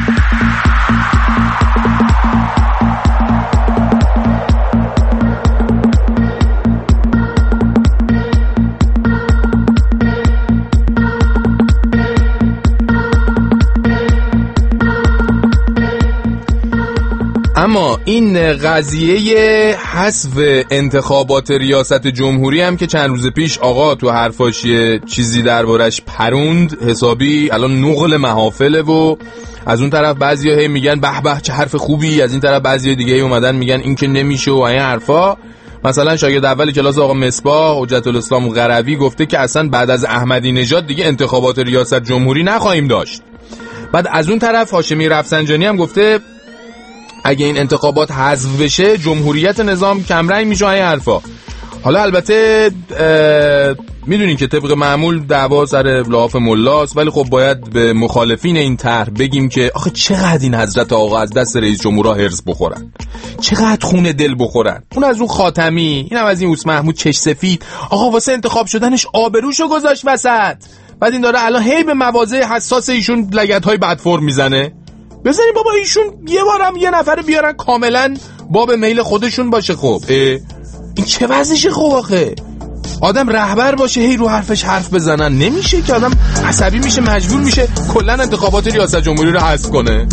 اما این قضیه حذف انتخابات ریاست جمهوری هم که چند روز پیش آقا تو حرفاش چیزی دربارش پروند، حسابی الان نقل محافله و از اون طرف بعضیا هی میگن به به چه حرف خوبی، از این طرف بعضیا دیگه هی اومدن میگن این که نمیشه و این حرفا. مثلا شاگرد اول کلاس آقا مصباح حجت الاسلام قروی گفته که اصلا بعد از احمدی نژاد دیگه انتخابات ریاست جمهوری نخواهیم داشت. بعد از اون طرف هاشمی رفسنجانی هم گفته اگه این انتخابات حذف بشه جمهوریت نظام کمرنگ میشه این حرفا. حالا البته میدونین که طبق معمول دعوا سر لحاف ملاست، ولی خب باید به مخالفین این طرح بگیم که آخه چقدر این حضرت آقا از دست رئیس جمهورها هرس بخورن، چقدر خون دل بخورن. اون از اون خاتمی، اینم از این اوس محمود چش سفید. آقا واسه انتخاب شدنش آبروشو گذاشت وسط، بعد این داره الان هی به مواضع حساس ایشون لگدهای بد فرم میزنه. بذارین بابا ایشون یه بارم یه نفر بیارن کاملا باب میل خودشون باشه. خب این چه وضعشه؟ خب آخه آدم رهبر باشه هی رو حرفش حرف بزنن نمیشه که، آدم عصبی میشه، مجبور میشه کلا انتخابات ریاست جمهوری رو حذف کنه.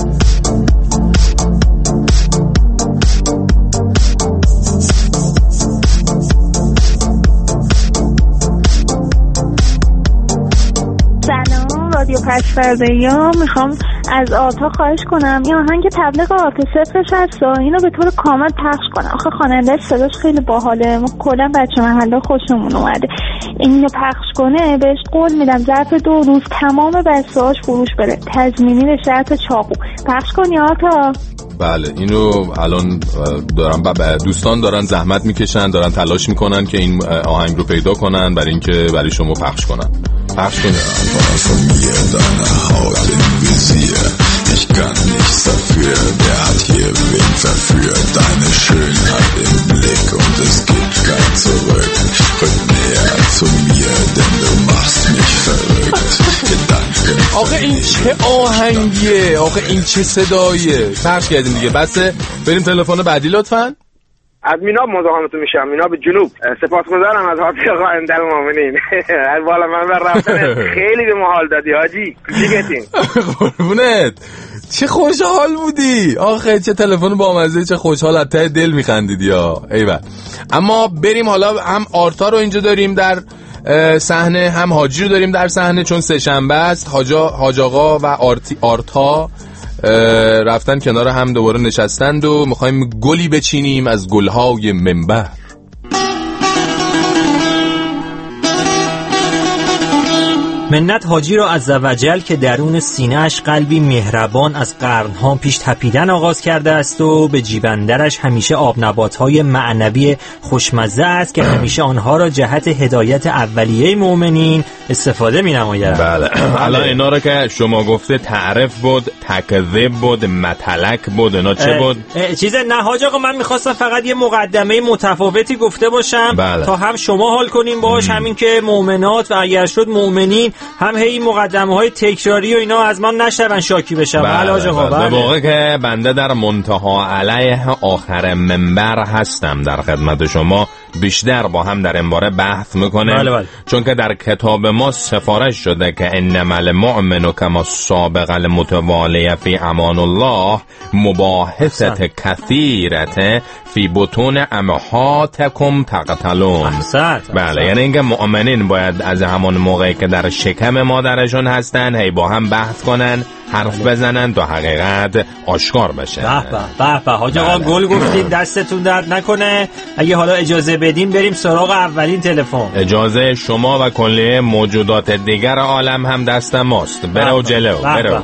رادیو پس‌فرده‌یا میخوام از آرتا خواهش کنم این آهنگ تبلیغ آرتا صفرش هست اینو به طور کامل پخش کنه. آخه خواننده صداش خیلی باحاله، ما کلا بچه محله خوشمون اومده. اینو پخش کنه بهش قول میدم ظرف 2 روز تمام بسته‌هاش فروش بره، تضمینی به شرط چاقو. پخش کنی آرتا؟ بله اینو الان دارن دوستان دارن زحمت میکشن، دارن تلاش میکنن که این آهنگ رو پیدا کنن برای اینکه برای شما پخش کنن. پخش کنید. Ich kann nichts dafür, der hat hier wen verführt. Deine Schönheit im Blick und es gibt kein Zurück. Rück näher zu mir, denn du machst mich verrückt. Gedanken. آخه این چه آهنگیه؟ آخه این چه صداییه؟ پخش کردیم دیگه، بسه. بریم تلفن بعدی لطفاً. از مینا مزاحمتون میشم، مینا به جنوب. سپاسگزارم از حاضر آقا اندل مومنین. از بالا من رفتن خیلی به ما حال دادی حاجی. چیگتین؟ قربونت. چه خوشحال بودی. آخه چه تلفن بامزه، چه خوشحال، از ته دل میخندیدی ها. ایول. اما بریم حالا، هم آرتا رو اینجا داریم در صحنه، هم حاجی رو داریم در صحنه، چون سه شنبه است. حاج آقا و آرتا رفتن کنار هم دوباره نشستند و میخوایم گلی بچینیم از گلهای منبر. منت حاجی را عزوجل که درون سینه‌اش قلبی مهربان از قرنها پیش تپیدن آغاز کرده است و به جیبندرش همیشه آب نبات‌های معنوی خوشمزه است که همیشه آنها را جهت هدایت اولیه مؤمنین استفاده می‌نماید. بله الان اینا را که شما گفته تعریف بود، تکذیب بود، متلک بود، اینا چه بود؟ چیز نه حاج آقا، من می‌خواستم فقط یه مقدمه متفاوتی گفته باشم تا هم شما حال کنیم باش، همین که مؤمنات و اگر شد مؤمنین هم هی مقدمه‌های تکراری و اینا از من نشون شاکی بشن. بله آقا، به موقع که بنده در منتها علیه آخر منبر هستم در خدمت شما، بیشتر با هم در این باره بحث میکنه. بله. چون که در کتاب ما سفارش شده که انما المؤمن کما السابق المتوالی فی امان الله مباحثت کثیرت فی بطون امهاتکم تقتلون. بله یعنی اینکه مؤمنین باید از همون موقعی که در شکم مادرشون هستن هی با هم بحث کنن، حرف بزنن تا حقیقت آشکار بشه. به حاج آقا گل گفتید، دستتون درد نکنه. اگه حالا اجازه بدیم بریم سراغ اولین تلفن. اجازه شما و کلیه موجودات دیگر عالم هم دست ماست. برو جلو. برو.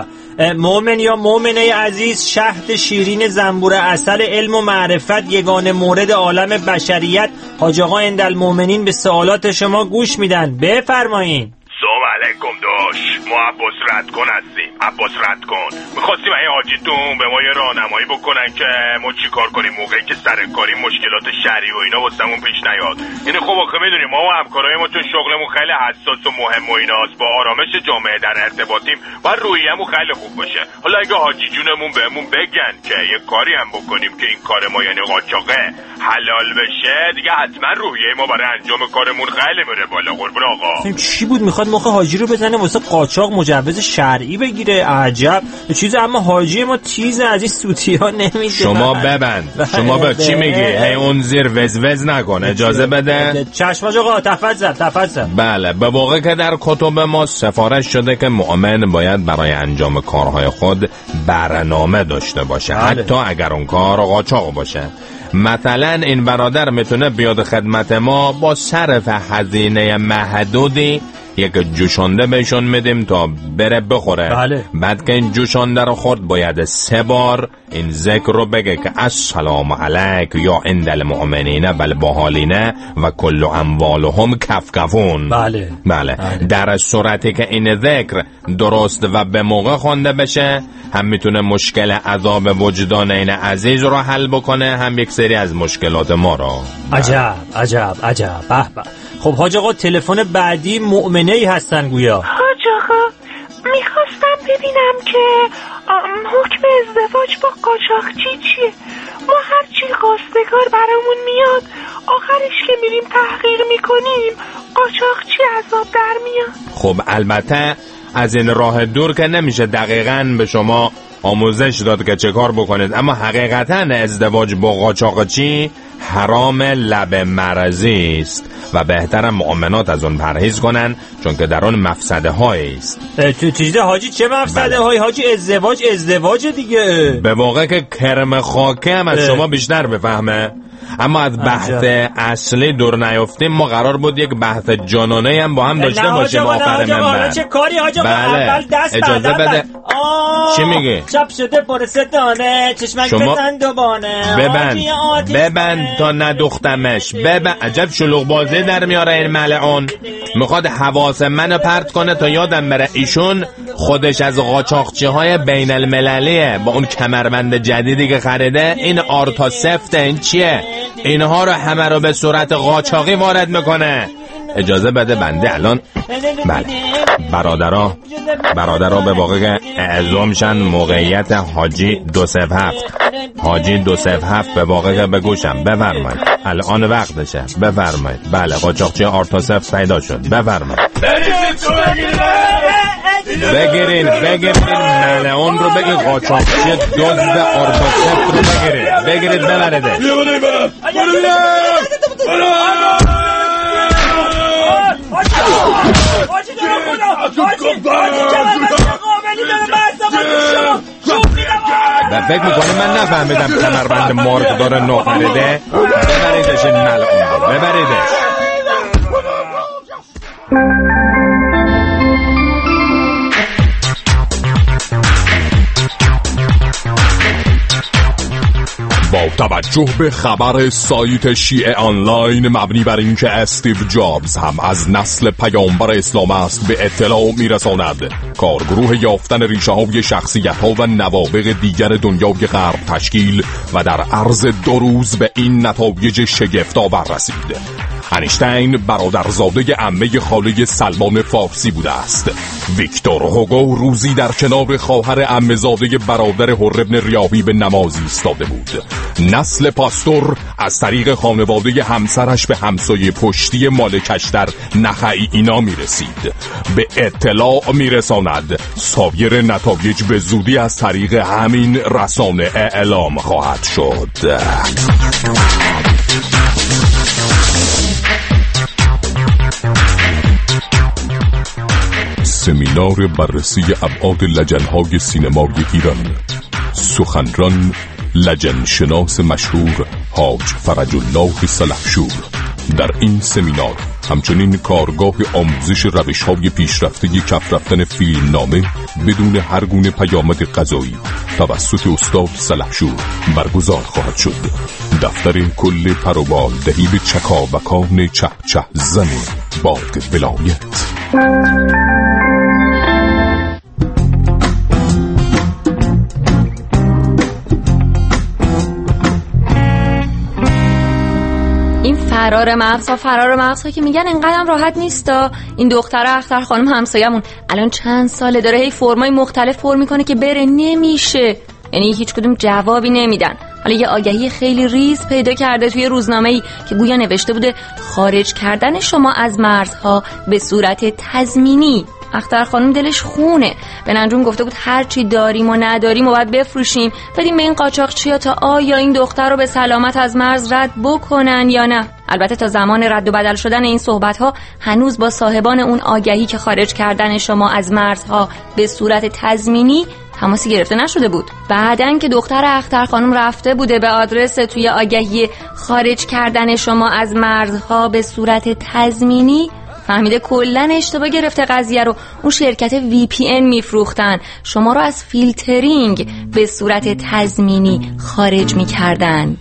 مؤمن یا مؤمنه عزیز، شهد شیرین زنبور عسل علم و معرفت، یگانه مورد عالم بشریت، حاج آقا اندالمؤمنین به سوالات شما گوش میدن. بفرمایین. سلام علیکم داش، ما عباس ردکن هستیم. عباس ردکن میخواستیم این حاجیتون به ما یه راهنمایی بکنن که ما چی کار کنیم موقعی که سر کاری مشکلات شهری و اینا واسمون پیش نیاد. یعنی خب آخه میدونیم ما و همکارای ما چون شغلمون خیلی حساس و مهم و ایناست، با آرامش جامعه در ارتباطیم و روحیه‌مون خیلی خوب باشه. حالا اگه حاجی جونمون بهمون بگن که یه کاری هم بکنیم که این کار ما یعنی قاچاقه حلال بشه، دیگه حتما روحیه ما برای انجام کارمون خیلی میره بالا. قربون آقا. چی بود میخواد مخ حاجی رو بزنه واسه قاچاق مجوز شرعی بگیره؟ عجب چیز. اما حاجی ما تیز از این سوتی‌ها نمیده. شما ببند. شما به چی میگی؟ هی اون زیر وز نکن. اجازه بده. چشم آقا، تفضل. بله به واقع که در کتب ما سفارش شده که مؤمن باید برای انجام کارهای خود برنامه داشته باشه، حتی اگر اون کار قاچاق باشه. مثلا این برادر میتونه بیاد خدمت ما با صرف هزینه محدودی یک جوشانده بهشون میدیم تا بره بخوره. بعد که این جوشانده رو خورد باید 3 بار این ذکر رو بگه که السلام علیک یا اندالمؤمنین والبحالین و کل اموالهم کفکفون. بله. در صورتی که این ذکر درست و به موقع خوانده بشه، هم میتونه مشکل عذاب وجدان این عزیز رو حل بکنه، هم یک سری از مشکلات ما رو. عجب. به. خب حاج آقا تلفن بعدی مؤمنه‌ای هستن گویا. حاج آقا میخواستم ببینم که حکم ازدواج با قاچاقچی چیه؟ ما هرچی خواستگار برامون میاد آخرش که میریم تحقیر میکنیم قاچاقچی عذاب در میاد. خب البته از این راه دور که نمیشه دقیقاً به شما آموزش داد که چه کار بکنید، اما حقیقتاً ازدواج با قاچاقچی حرام لب مرزی است و بهتر مؤمنات از اون پرهیز کنن، چون که در اون مفسده هایی است. تو چیزه حاجی چه مفسده هایی؟ حاجی ازدواج دیگه. به واقع که کرم خاکه هم از شما بیشتر بفهمه. اما از بحث اصلی دور نیفتیم. ما قرار بود یک بحث جانانه هم با هم داشته باشیم آخر منبر. چه کاری حاجی؟ اول دست اجازه بده. چی میگه؟ چپ شده پرسه دانه چشمک بزن دوبانه. ببند تا ندختمش. عجب شلوغ بازی در میاره این ملعون. میخواد حواس منو پرت کنه تا یادم بره ایشون خودش از قاچاقچی های بین المللیه با اون کمربند جدیدی که خریده. این آرتا سفته. این چیه؟ اینها رو همه رو به صورت قاچاقی وارد میکنه. اجازه بده بنده الان بله برادرها به واقع اعزام شن موقعیت حاجی 207 به واقع به گوشم. بفرمایید الان وقتشه. بفرمایید. بله قاچاقچی آرتاسف پیدا شد. بفرمایید بگیرین ملعون رو بگیر. قاچاقچی دزد آرتاسف رو بگیرید ببرده. و فکر میکنه من نفهمیدم کمربند مرغ داره نو خریده. ببریدش این ملعون رو ببریدش. با توجه به خبر سایت شیعه آنلاین مبنی بر اینکه استیو جابز هم از نسل پیامبر اسلام است به اطلاع میرساند کارگروه یافتن ریشه های شخصیت ها و نوابغ دیگر دنیای غرب تشکیل و در عرض 2 روز به این نتایج شگفت‌آور رسید. انیشتین برادرزاده عمه خاله سلمان فارسی بوده است. ویکتور هوگو روزی در کنار خواهر عمه‌زاده برادر حر ابن ریاحی به نماز ایستاده بود. نسل پاستور از طریق خانواده همسرش به همسایه پشتی مالکش در نخعی اینا میرسید. به اطلاع میرساند سایر نتایج به زودی از طریق همین رسانه اعلام خواهد شد. سمینار بررسی ابعاد لجن‌های سینمای ایران. سخنران لجن شناس مشهور حاج فرج الله سلحشور. در این سمینار همچنین کارگاه آموزش روش‌های پیشرفته کف رفتن فیلمنامه بدون هر گونه پیامد قضایی توسط استاد سلحشور برگزار خواهد شد. دفتر کل پروبال دهی به چکاوکان چه زن باغ ولایت. فرار مغزها که میگن انقدرم راحت نیستا. این دختر اختر خانم همسایمون الان چند ساله داره هی فرمای مختلف پر میکنه که بره، نمیشه. یعنی هیچ کدوم جوابی نمیدن. حالا یه آگهی خیلی ریز پیدا کرده توی روزنامه‌ای که گویا نوشته بوده خارج کردن شما از مرزها به صورت تضمینی. اختر خانم دلش خونه. به ننجون گفته بود هر چی داریم و نداریم و باید بفروشیم بدیم به این قاچاقچیا تا آیا این دختر رو به سلامت از مرز رد بکنن یا نه. البته تا زمان رد و بدل شدن این صحبت‌ها هنوز با صاحبان اون آگهی که خارج کردن شما از مرزها به صورت تضمینی تماسی گرفته نشده بود. بعدن که دختر اختر خانم رفته بوده به آدرس توی آگهی خارج کردن شما از مرزها به صورت تضمینی، فهمیده کلن اشتباه گرفته قضیه رو. اون شرکت VPN میفروختن، شما رو از فیلترینگ به صورت تضمینی خارج میکردن.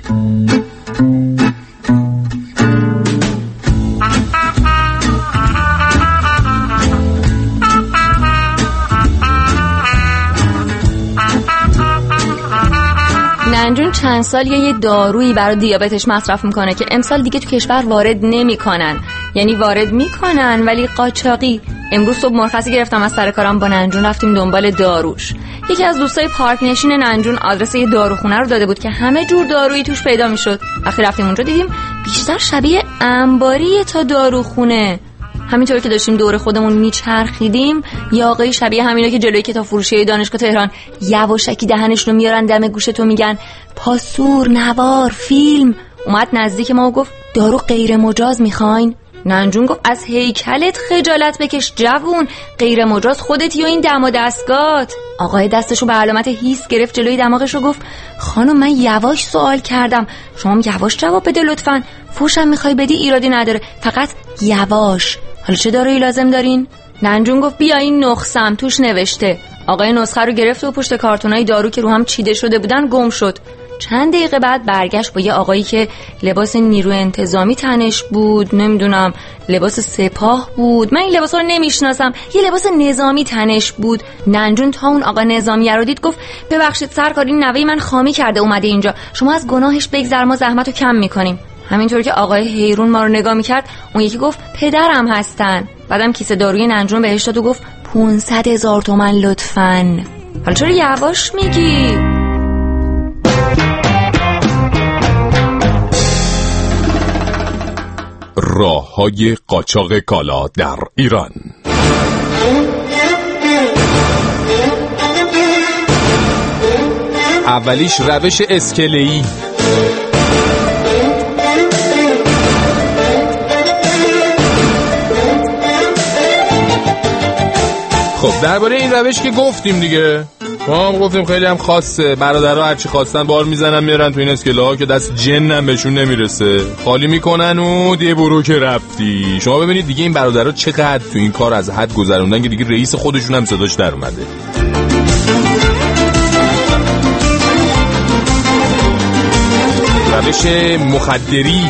ننجون چند سال یه دارویی برای دیابتش مصرف میکنه که امسال دیگه تو کشور وارد نمیکنن. یعنی وارد میکنن ولی قاچاقی. امروز صبح مرخصی گرفتم از سر کارم، با ننجون رفتیم دنبال داروش. یکی از دوستای پارک نشین ننجون آدرس یه داروخونه رو داده بود که همه جور دارویی توش پیدا میشد. وقتی رفتیم اونجا دیدیم بیشتر شبیه انباریه تا داروخونه. همینطور که داشتیم دور خودمون میچرخیدیم یه آقای شبیه همینا که جلوی کتاب فروشی دانشگاه تهران یواشکی دهنش رو میارن دم گوش تو میگن پاسور، نوار، فیلم. اومد نزدیک ما و گفت دارو غیر مجاز میخواین؟ ننجون گفت از هیکلت خجالت بکش جوون، غیر مجاز خودتی و این دم و دستگات. آقای دستشو به علامت هیس گرفت جلوی دماغشو گفت خانم من یواش سوال کردم، شما یواش جواب بده لطفاً، فوشم میخوای بدی ایرادی نداره، فقط یواش. حالا چه دارویی لازم دارین؟ ننجون گفت بیا این نسخه‌ام توش نوشته. آقای نسخه رو گرفت و پشت کارتونای دارو که رو هم چیده شده بودن گم شد. چند دقیقه بعد برگشت با یه آقایی که لباس نیروی انتظامی تنش بود، نمیدونم لباس سپاه بود، من این لباسا رو نمیشناسم، یه لباس نظامی تنش بود. ننجون تا اون آقا نظامی رو دید گفت ببخشید سرکار این نوه من خامی کرده اومده اینجا، شما از گناهش بگذر ما زحمتو کم میکنیم. همینطور که آقای حیرون ما رو نگاه میکرد اون یکی گفت پدرم هستن. بعدم کیسه داروی ننجون بهش داد و گفت 500,000 تومان لطفاً. حالا چرا یواش میگی؟ راه‌های قاچاق کالا در ایران. اولیش روش اسکله‌ای. خب درباره این روش که گفتیم دیگه، ما هم گفتیم خیلی هم خاصه، برادرها هرچی خواستن بار میزنن میارن تو این اسکله ها که دست جنم بهشون نمیرسه، خالی میکنن و دیگه برو که رفتی. شما ببینید دیگه این برادرها چقدر تو این کار از حد گذروندن که دیگه رئیس خودشون هم صداش در اومده. روش مخدری.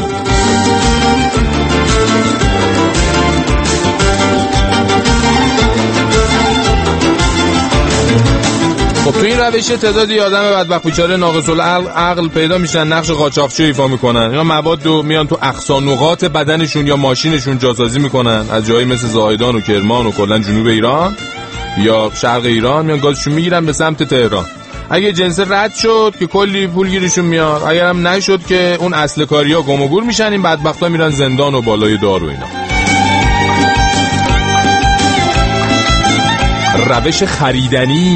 خب تو این روش تعدادی آدم بدبخت بیچاره ناقص العقل پیدا میشن، نقش قاچاقچی ایفا میکنن. اینا مواد رو میان تو اقصا نقاط بدنشون یا ماشینشون جاسازی میکنن، از جایی مثل زاهدان و کرمان و کلا جنوب ایران یا شرق ایران میان گازشون میگیرن به سمت تهران. اگه جنس رد شد که کلی پول گیرشون میاد، اگر هم نشد که اون اصل کاریا گم و گور میشن، این بدبختا میرن زندان و بالای دار و اینا. روش خریدنی.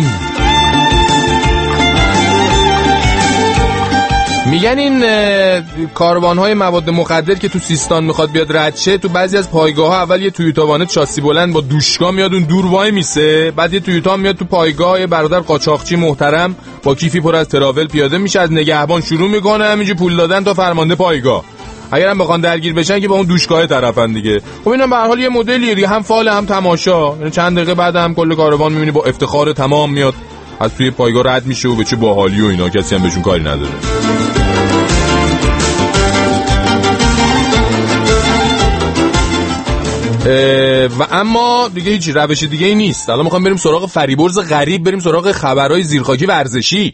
میگن این کاروان‌های مواد مخدر که تو سیستان میخواد بیاد رد شه، تو بعضی از پایگاه‌ها اول یه تویوتا وانت شاسی بلند با دوشکا میاد اون دور وای میسه، بعد یه تویوتا میاد تو پایگاه، یه برادر قاچاقچی محترم با کیفی پر از تراول پیاده میشه، از نگهبان شروع میکنه همینجوری پول دادن تا فرمانده پایگاه. اگرم بخوان درگیر بشن که با اون دوشکاه طرفن دیگه. خب اینا به هر حال یه مدلیه دیگه، هم فال هم تماشا. یعنی چند دقیقه بعد هم کل کاروان میبینی با افتخار تمام میاد از توی پایگاه رد میشه و به چه باحالی و اینا، کسی هم بهشون کاری نداره. و اما دیگه هیچ روش دیگه ای نیست. الان میخوام بریم سراغ فریبرز غریب، بریم سراغ خبرهای زیرخاکی ورزشی.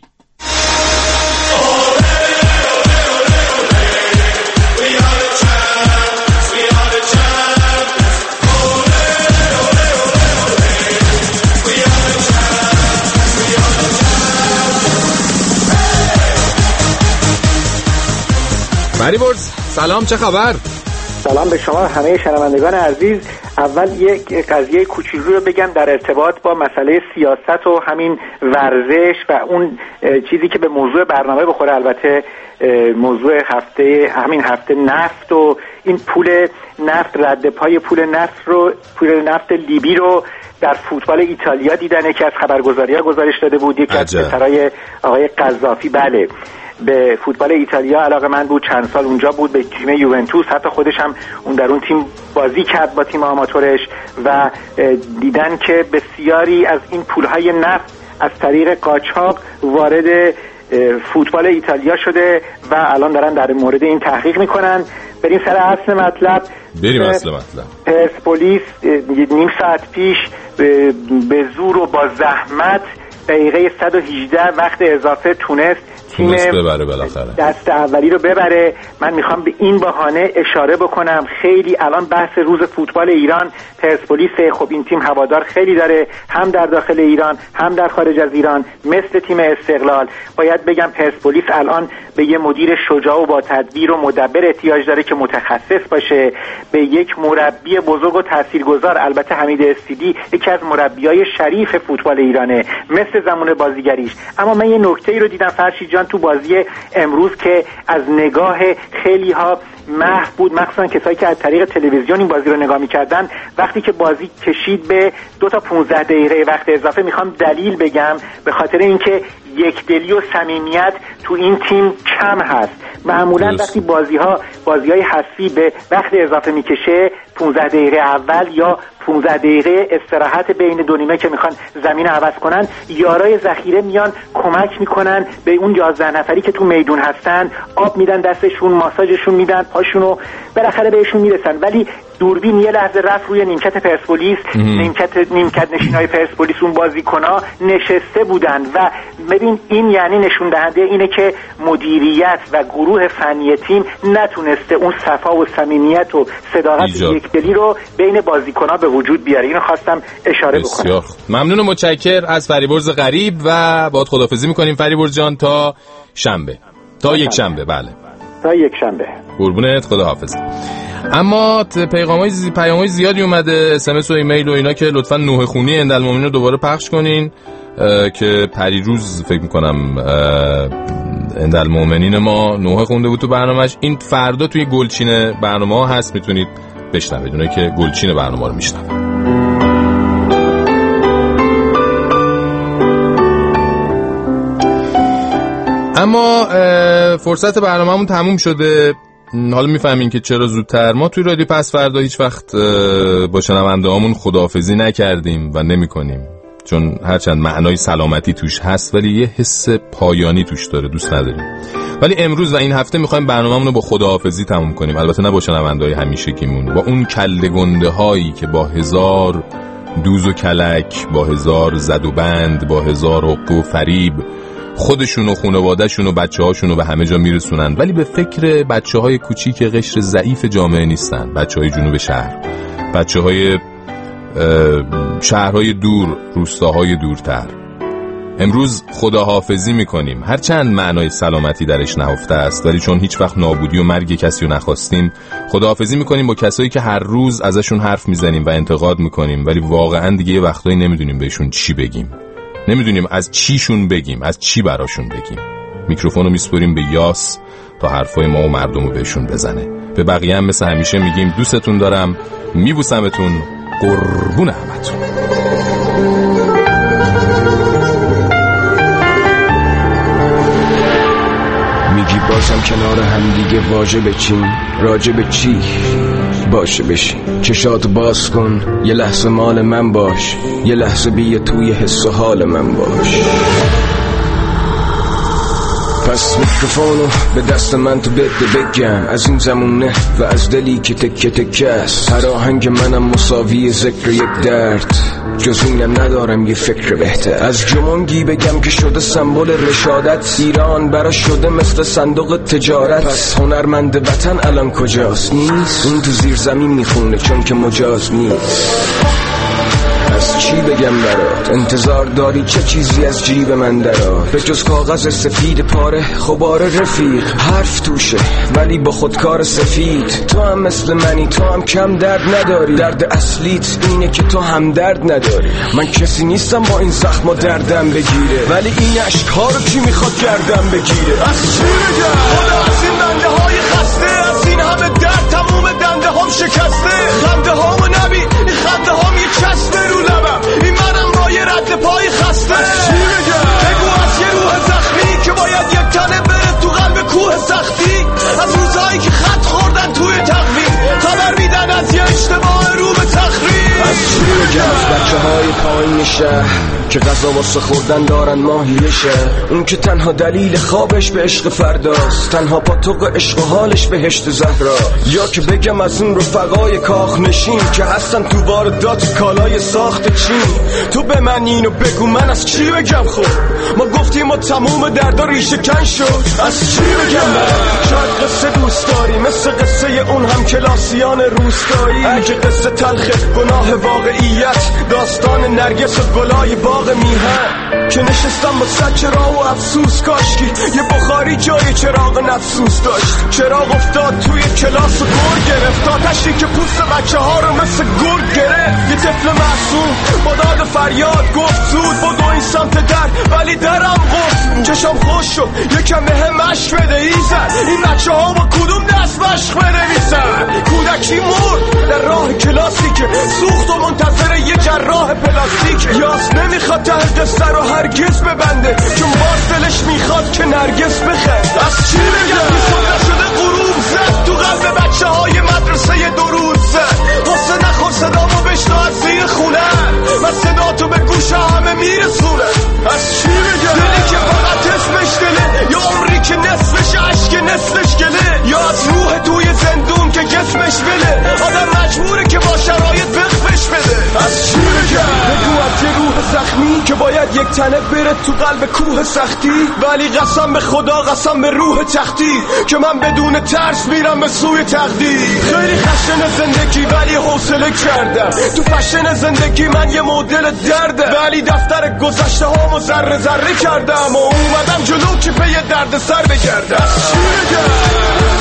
فریبرز سلام، چه خبر؟ سلام به شما همه شنوندگان عزیز. اول یک قضیه کوچولو رو بگم در ارتباط با مسئله سیاست و همین ورزش و اون چیزی که به موضوع برنامه بخوره، البته موضوع همین هفته نفت و این پول نفت، رد پای پول نفت لیبی رو در فوتبال ایتالیا دیدن. یکی از خبرگزاری‌ها گزارش داده بود، یکی از پسرای آقای قذافی بله به فوتبال ایتالیا علاقه من بود، چند سال اونجا بود، به تیم یوونتوس، حتی خودش هم اون در اون تیم بازی کرد با تیم آماتورش و دیدن که بسیاری از این پولهای نفت از طریق قاچاق وارد فوتبال ایتالیا شده و الان دارن در مورد این تحقیق میکنن. بریم سر اصل مطلب. پرسپولیس نیم ساعت پیش به زور و با زحمت دقیقه 118 وقت اضافه تونست ببره بالاخره دست اولی رو ببره. من میخوام به این بهانه اشاره بکنم، خیلی الان بحث روز فوتبال ایران پرسپولیس. خب این تیم هوادار خیلی داره، هم در داخل ایران هم در خارج از ایران، مثل تیم استقلال. باید بگم پرسپولیس الان به یه مدیر شجاع و با تدبیر و مدبر احتیاج داره که متخصص باشه، به یک مربی بزرگ و تاثیرگذار. البته حمید استیدی یکی از مربیای شریف فوتبال ایرانه مثل زمان بازیگریش. اما من یه نکته‌ای رو دیدم فرشید جان مخصوصا تو بازی امروز که از نگاه خیلی ها محو بود، مخصوصا کسایی که از طریق تلویزیون این بازی رو نگاه می‌کردن. وقتی که بازی کشید به 2 تا 15 دقیقه وقت اضافه، میخوام دلیل بگم، به خاطر اینکه یکدلی و صمیمیت تو این تیم کم هست. معمولا وقتی بازی‌های حذفی به وقت اضافه میکشه 15 دقیقه اول یا 15 دقیقه استراحت بین دو نیمه که میخوان زمین عوض کنن، یارای ذخیره میان کمک میکنن به اون 11 نفری که تو میدون هستن، آب میدن دستشون، ماساژشون میدن، پاشونو بالاخره بهشون میرسن. ولی دوربین یه لحظه رفت روی نیمکت پرسپولیس، نیمکت نشینای پرسپولیس، اون بازیکن‌ها نشسته بودن و ببین این یعنی نشون دهنده اینه که مدیریت و گروه فنی تیم نتونسته اون صفا و صمیمیت و صداقت یکدلی رو بین بازیکن‌ها به وجود بیاره. اینو خواستم اشاره بکنم. ممنون و متشکر از فریبرز غریب و باهات خداحافظی می‌کنیم فریبرز جان تا شنبه. تا یک شنبه. بله. تا یک شنبه. قربونت، خداحافظ. اما پیام‌های زیادی اومده، SMS و ایمیل و اینا، که لطفاً نوح خونی اندالمومنین رو دوباره پخش کنین که پریروز فکر می‌کنم اندالمومنین ما نوح خونده بود تو برنامه‌اش. این فردا توی گلچین برنامه‌ها هست، میتونید بشنوید، اونایی که گلچین برنامه رو میشنون. اما فرصت برنامه‌مون تموم شده. حالا میفهمین که چرا زودتر. ما توی رادیو پس فردا هیچ وقت با شنونده‌هامون خداحافظی نکردیم و نمی‌کنیم، چون هرچند معنای سلامتی توش هست ولی یه حس پایانی توش داره، دوست نداریم. ولی امروز و این هفته می‌خوایم برنامه‌مون رو با خداحافظی تموم کنیم، البته نه با شنونده‌های همیشگیمون، با اون کله‌گنده‌هایی که با 1000 دوز و کلک، با 1000 زد و بند، با 1000 حقه و فریب خودشون و خانواده‌شون و بچه‌هاشون رو به همه جا میرسونن، ولی به فکر بچه‌های کوچیک قشر ضعیف جامعه نیستن. بچه‌های جنوب شهر، بچه‌های شهرهای دور، روستاهای دورتر. امروز خداحافظی میکنیم، هرچند معنای سلامتی درش نهفته است، ولی چون هیچ وقت نابودی و مرگ کسی رو نخواستیم، خداحافظی میکنیم با کسایی که هر روز ازشون حرف میزنیم و انتقاد میکنیم، ولی واقعا دیگه وقتایی نمیدونیم بهشون چی بگیم، نمیدونیم از چیشون بگیم، از چی براشون بگیم. میکروفونو میسپریم به یاس تا حرفای ما و مردمو بهشون بزنه. به بقیه هم مثل همیشه میگیم دوستتون دارم، میبوسمتون، قربون همتون. میگی بازم کنار هم دیگه واژه بچین، راجع به چی باشه بشین، چشاتو باز کن، یه لحظه مال من باش، یه لحظه بیا توی حس و حال من باش. پس میکروفونو به دست من تو بده بگم، از این زمونه و از دلی که تکه تکه است. هر آهنگ منم مساوی ذکر یک درد، جز اینم ندارم یه فکر بهتر. از جمونگی بگم که شده سمبل رشادت، ایران برا شده مثل صندوق تجارت. پس هنرمند وطن الان کجاست؟ نیست، اون تو زیر زمین میخونه چون که مجاز نیست. از چی بگم برات؟ انتظار داری چه چیزی از جیب من درات؟ به جز کاغذ سفید پاره خبار رفیق، حرف توشه ولی با خودکار سفید. تو هم مثل منی، تو هم کم درد نداری، درد اصلیت اینه که تو هم درد نداری. من کسی نیستم با این زخم و دردم بگیره، ولی این عشق‌ها رو کی میخواد گردم بگیره؟ از چی بگم؟ خدا از این بنده های خسته، از این همه درد تموم دنده هم شکسته. خنده هامو نبی، این خنده هام یه چسبه رو لبم، این منم با یه رد پای خسته. از چی بگم؟ بگو از یه روح زخمی که باید یک تنه بره تو قلب کوه سختی، از روزهایی که خط خوردن توی تقویم، خبر میدن از یه اشتباه رو به تخریب. از چی بگم؟ از بچه های پایین شهر که غذا واسه خوردن دارن ماهیشه، اون که تنها دلیل خوابش به عشق فرداست، تنها پاتوق عشق و حالش بهشت زهرا. یا که بگم از اون رفقای کاخ نشین که هستن تو واردات کالای ساخت چین. تو به من اینو بگو من از چی بگم؟ خب ما گفتیم ما تموم دردا ریشه کن شد. از چی بگم برم؟ شاید قصه دوست داری مثل قصه اون هم کلاسیان روستایی، اگه قصه تلخه گناه واقعیت، داستان نرگس و گلای باغ میهن که نشستم با صد چراغ و افسوس کاشکی یه بخاری جای چراغ نفسوس داشت. چراغ افتاد توی کلاس و گرگ گرفت، آتشی که پوست بچه ها رو مثل گرگ گرفت. یه طفل معصوم با داد فریاد گفت زود بدو این سمت در، ولی درم گفت چشم خوش شد یکم به هم مشق بده ایزن این بچه ها با کدوم دست مشق بنویسن کودکی مرد در راه کلاسیکه سوخت و منتظر یه جراح پلاستیک یاس نمیخواد ته قصه رو هرگز ببنده چون باز دلش میخواد که نرگس بخند از چی بگم بی‌صدا شده غروب زد تو قلب بچه های مدرسه دو روز زد حسه نخور صدامو بشنو از زیر خونه من صدا تو به گوش همه میرسونه از چی بگم دلی که فقط اسمش دله یا عمری که نصفش عشق نصفش گله یا از روح توی زندون که جسمش بله آدم مجبوره که با شرایط بخفش بده از چی بگم بگو از یه روح زخمی که باید یک تنه بره تو قلب کوه سختی ولی قسم به خدا قسم به روح تختی که من بدون ترس میرم به سوی تقدیر خیلی خشن زندگی ولی حوصله کردم تو فشن زندگی من یه مدل درده ولی دفتر گذشته هامو ذره ذره کردم و اومدم جلو که پی درد سر بگردم چی بگم